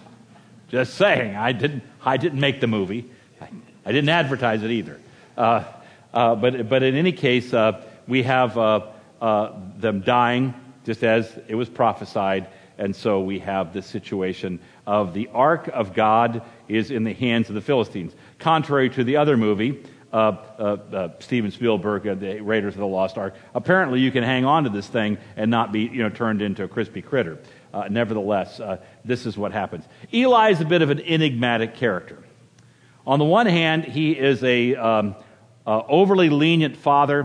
Just saying. I didn't. I didn't make the movie. I, I didn't advertise it either. Uh, uh, but but in any case, uh, we have uh, uh, them dying, just as it was prophesied, and so we have this situation of the ark of God is in the hands of the Philistines, contrary to the other movie. Uh, uh, uh, Steven Spielberg, uh, the Raiders of the Lost Ark. Apparently, you can hang on to this thing and not be, you know, turned into a crispy critter. Uh, nevertheless, uh, this is what happens. Eli is a bit of an enigmatic character. On the one hand, he is a um, uh, overly lenient father,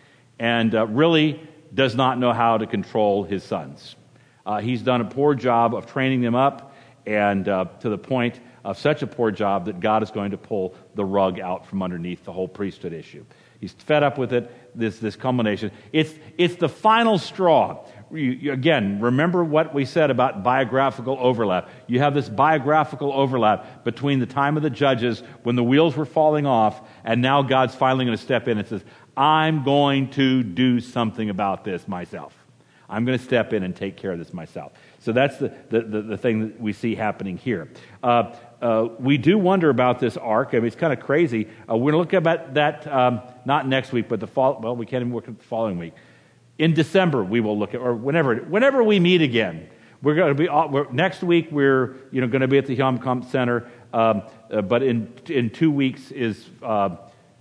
and uh, really does not know how to control his sons. Uh, he's done a poor job of training them up, and uh, to the point of such a poor job that God is going to pull the rug out from underneath the whole priesthood issue. He's fed up with it, this this culmination. It's it's the final straw. You, you, again, remember what we said about biographical overlap. You have this biographical overlap between the time of the judges, when the wheels were falling off, and now God's finally going to step in and says, "I'm going to do something about this myself. I'm going to step in and take care of this myself." So that's the, the, the, the thing that we see happening here. Uh, uh, we do wonder about this ark. I mean, it's kind of crazy. Uh, we're going to look about that um, not next week, but the fall. Well, we can't even look at the following week. In December, we will look at, or whenever whenever we meet again. We're going to be we're, next week. We're you know going to be at the Hyom Kump Center, um, uh, but in in two weeks is uh,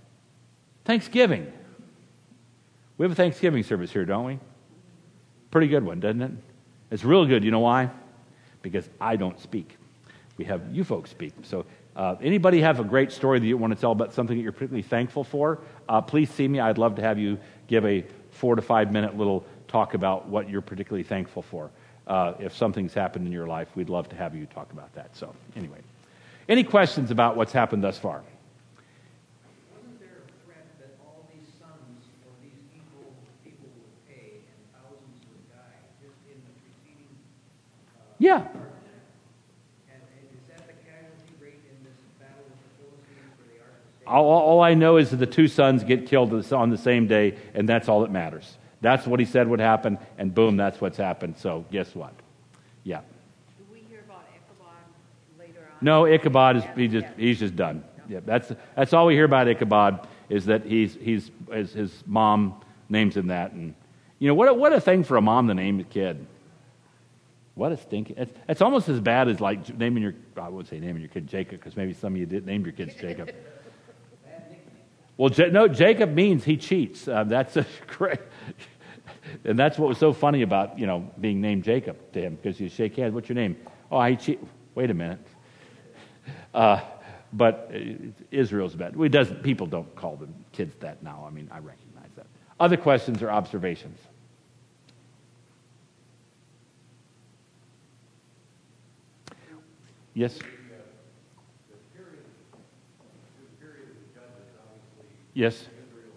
Thanksgiving. We have a Thanksgiving service here, don't we? Pretty good one, doesn't it? It's real good. You know why? Because I don't speak. We have you folks speak. So uh, anybody have a great story that you want to tell about something that you're particularly thankful for? Uh, please see me. I'd love to have you give a four to five minute little talk about what you're particularly thankful for. Uh, if something's happened in your life, we'd love to have you talk about that. So anyway, any questions about what's happened thus far? Wasn't there a threat that all these sons of these evil people would pay and thousands would die just in the preceding? Uh, Yeah. And, and is that the casualty rate in this battle with the Philistines for the ark of All, all I know is that the two sons get killed on the same day, and that's all that matters. That's what he said would happen, and boom, that's what's happened. So guess what? Yeah. Do we hear about Ichabod later on? No, Ichabod is Yes, he just yes. he's just done. Yeah, that's that's all we hear about Ichabod is that he's he's his, his mom names him that, and you know what a, what a thing for a mom to name a kid. What a stinking! It's, it's almost as bad as like naming your I would say naming your kid Jacob, because maybe some of you did name your kids Jacob. Well, J- no, Jacob means he cheats. Uh, that's a great, and that's what was so funny about you know being named Jacob to him, because you shake hands. What's your name? Oh, I cheat. Wait a minute. Uh, but Israel's bad. We doesn't. People don't call them kids that now. I mean, I recognize that. Other questions or observations? Yes. Yes.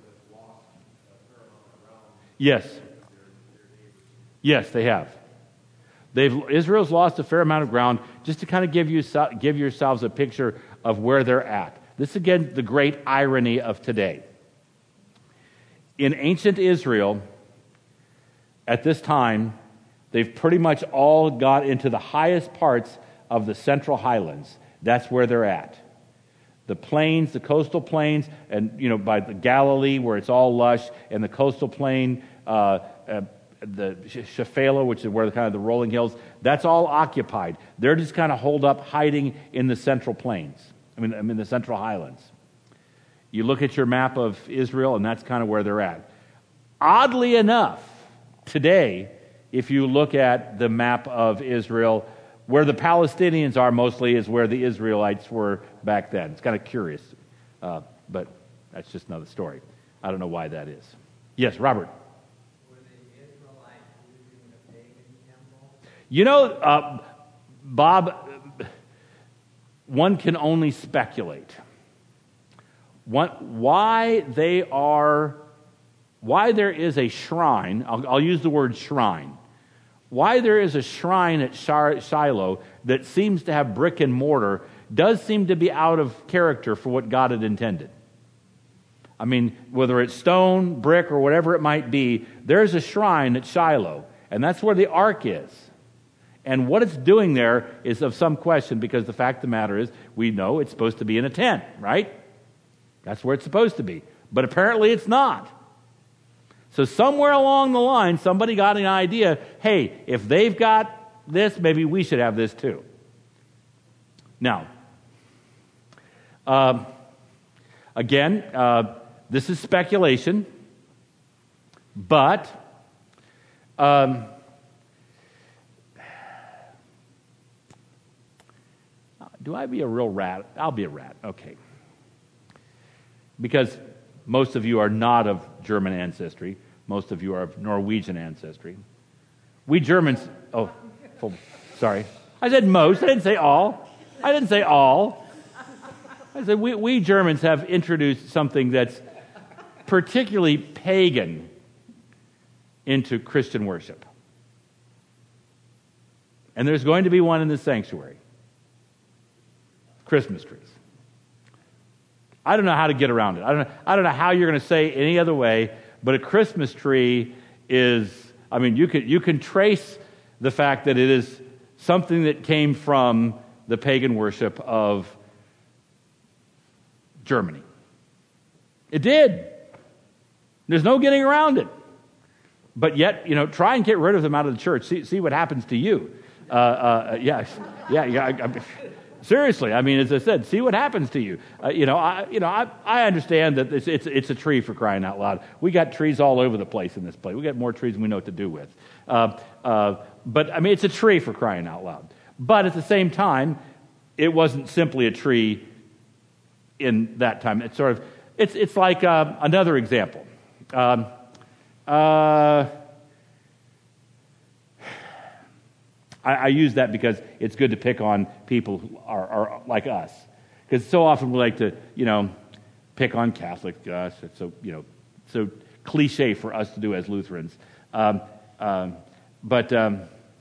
Yes. Yes, they have. They've Israel's lost a fair amount of ground. Just to kind of give you give yourselves a picture of where they're at. This again, the great irony of today. In ancient Israel, at this time, they've pretty much all got into the highest parts of the Central Highlands. That's where they're at. The plains, the coastal plains, and you know by the Galilee where it's all lush, and the coastal plain, uh, uh, the Shephelah, which is where the kind of the rolling hills, that's all occupied. They're just kind of holed up, hiding in the Central Plains. I mean, I mean the Central Highlands. You look at your map of Israel, and that's kind of where they're at. Oddly enough, today, if you look at the map of Israel, where the Palestinians are mostly is where the Israelites were back then. It's kind of curious, uh, but that's just another story. I don't know why that is. Yes, Robert. Were the Israelites using the pagan temple? You know, uh, Bob, one can only speculate. One, why they are, why there is a shrine, I'll, I'll use the word shrine, why there is a shrine at Shiloh that seems to have brick and mortar does seem to be out of character for what God had intended. I mean, whether it's stone, brick, or whatever it might be, there's a shrine at Shiloh, and that's where the ark is. And what it's doing there is of some question, because the fact of the matter is, we know it's supposed to be in a tent, right? That's where it's supposed to be. But apparently it's not. So somewhere along the line, somebody got an idea, hey, if they've got this, maybe we should have this too. Now, uh, again, uh, this is speculation, but um, do I be a real rat? I'll be a rat, okay. Because most of you are not of German ancestry. Most of you are of Norwegian ancestry. We Germans, oh, full, sorry. I said most, I didn't say all. I didn't say all. I said we, we Germans have introduced something that's particularly pagan into Christian worship. And there's going to be one in the sanctuary. Christmas trees. I don't know how to get around it. I don't know, I don't know how you're going to say it any other way, but a Christmas tree is, I mean, you can, you can trace the fact that it is something that came from the pagan worship of Germany. It did. There's no getting around it. But yet, you know, try and get rid of them out of the church. See, see what happens to you. Uh, uh, yeah, yeah, yeah. I, I, Seriously, I mean, as I said, see what happens to you. Uh, you know, I, you know, I, I understand that it's, it's it's a tree, for crying out loud. We got trees all over the place in this place. We got more trees than we know what to do with. Uh, uh, but I mean, it's a tree, for crying out loud. But at the same time, it wasn't simply a tree in that time. It's sort of it's it's like uh, another example. Um, uh, I, I use that because it's good to pick on people who are, are like us. Because so often we like to, you know, pick on Catholics. Gosh, it's so, you know, so cliche for us to do as Lutherans. Um, um, but um,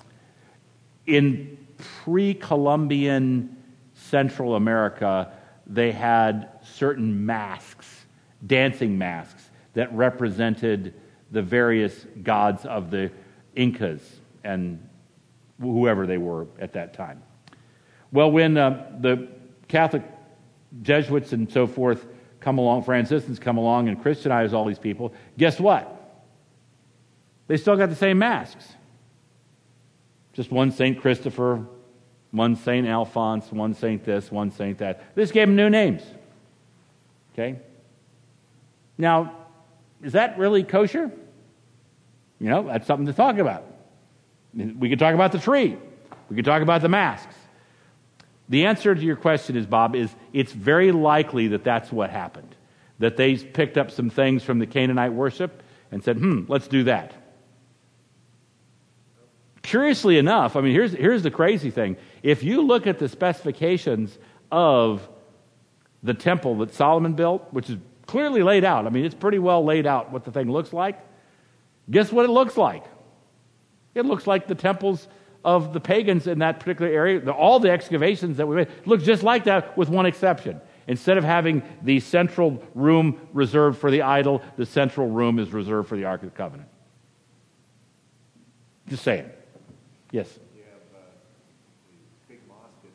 in pre-Columbian Central America, they had certain masks, dancing masks, that represented the various gods of the Incas and whoever they were at that time. Well, when uh, the Catholic Jesuits and so forth come along, Franciscans come along and Christianize all these people, guess what? They still got the same masks. Just one Saint Christopher, one Saint Alphonse, one Saint this, one Saint that. They just gave them new names. Okay? Now, is that really kosher? You know, that's something to talk about. We could talk about the tree. We could talk about the masks. The answer to your question is, Bob, is it's very likely that that's what happened. That they picked up some things from the Canaanite worship and said, hmm, let's do that. Curiously enough, I mean, here's, here's the crazy thing. If you look at the specifications of the temple that Solomon built, which is clearly laid out, I mean, it's pretty well laid out what the thing looks like. Guess what it looks like? It looks like the temples of the pagans in that particular area. The, all the excavations that we made look just like that, with one exception. Instead of having the central room reserved for the idol, the central room is reserved for the Ark of the Covenant. Just saying. Yes? You have uh, the big mosque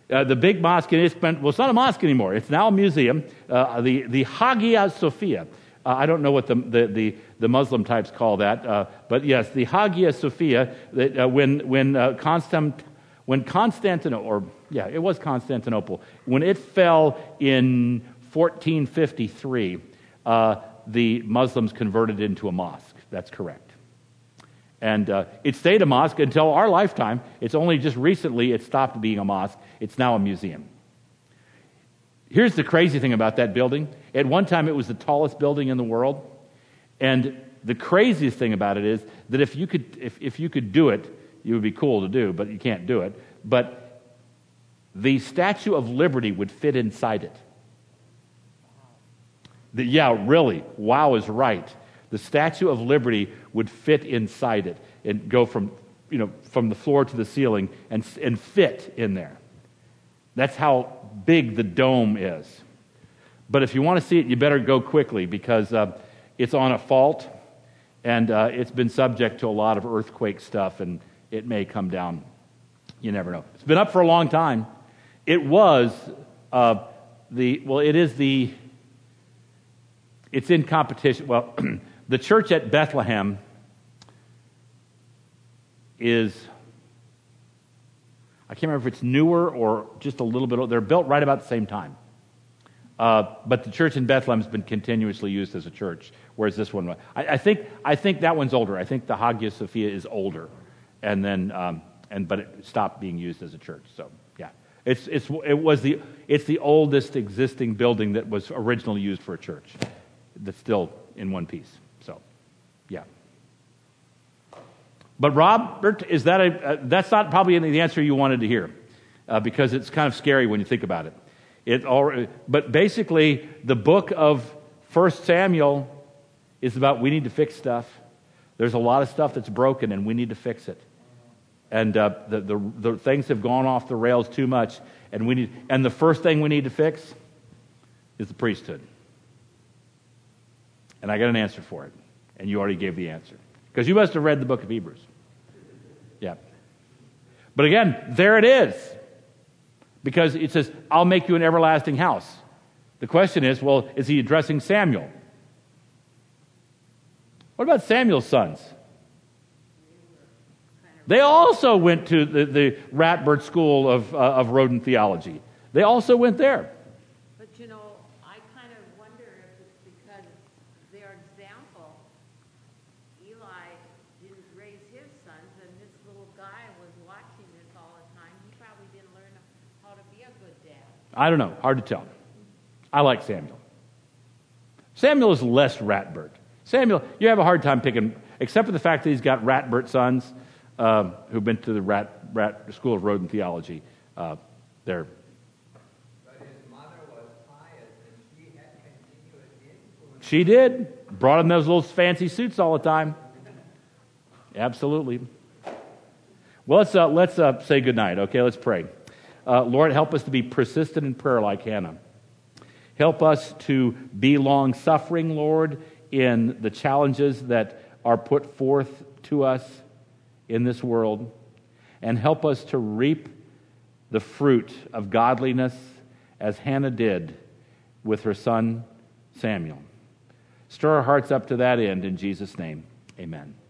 Uh, the big mosque in Istanbul, well, it's not a mosque anymore. It's now a museum. Uh, the, the Hagia Sophia. Uh, I don't know what the, the, the, the Muslim types call that, uh, but yes, the Hagia Sophia, that, uh, when, when, uh, Constant, when Constantinople, or yeah, it was Constantinople, when it fell in fourteen fifty-three, uh, the Muslims converted it into a mosque. That's correct. And uh, it stayed a mosque until our lifetime. It's only just recently it stopped being a mosque. It's now a museum. Here's the crazy thing about that building. At one time, it was the tallest building in the world. And the craziest thing about it is that if you could, if, if you could do it, it would be cool to do, but you can't do it. But the Statue of Liberty would fit inside it. The, yeah, really. Wow is right. The Statue of Liberty would fit inside it and go from, you know, from the floor to the ceiling and, and fit in there. That's how big the dome is. But if you want to see it, you better go quickly because uh, it's on a fault and uh, it's been subject to a lot of earthquake stuff and it may come down. You never know. It's been up for a long time. It was uh, the, well, it is the, it's in competition. Well, the church at Bethlehem is, I can't remember if it's newer or just a little bit old. They're built right about the same time. Uh, but the church in Bethlehem has been continuously used as a church, whereas this one, I, I think, I think that one's older. I think the Hagia Sophia is older, and then, um, and but it stopped being used as a church. So yeah, it's it's it was the it's the oldest existing building that was originally used for a church, that's still in one piece. So, yeah. But Robert, is that a uh, that's not probably the answer you wanted to hear, uh, because it's kind of scary when you think about it. It all, but basically, the book of First Samuel is about we need to fix stuff. There's a lot of stuff that's broken, and we need to fix it. And uh, the, the the things have gone off the rails too much, and we need. And the first thing we need to fix is the priesthood. And I got an answer for it, and you already gave the answer because you must have read the book of Hebrews. Yeah. But again, there it is. Because it says, I'll make you an everlasting house. The question is, well, is he addressing Samuel? What about Samuel's sons? They also went to the, the Ratbert School of, uh, of Rodent Theology. They also went there. But you know, I kind of wonder if it's because their example, Eli didn't raise his sons, and this little guy was watching this all the time. He probably didn't learn how to be a good dad. I don't know. Hard to tell. I like Samuel. Samuel is less Ratbert. Samuel, you have a hard time picking, except for the fact that he's got Ratbert sons um, who've been to the Rat, Rat School of Rodent Theology. Uh, they're But his mother was pious, and she had continuous influence. She did. Brought him those little fancy suits all the time. Absolutely. Well, let's uh, let's uh, say goodnight. Okay, let's pray. Uh, Lord, help us to be persistent in prayer like Hannah. Help us to be long-suffering, Lord, in the challenges that are put forth to us in this world. And help us to reap the fruit of godliness as Hannah did with her son Samuel. Stir our hearts up to that end in Jesus' name. Amen.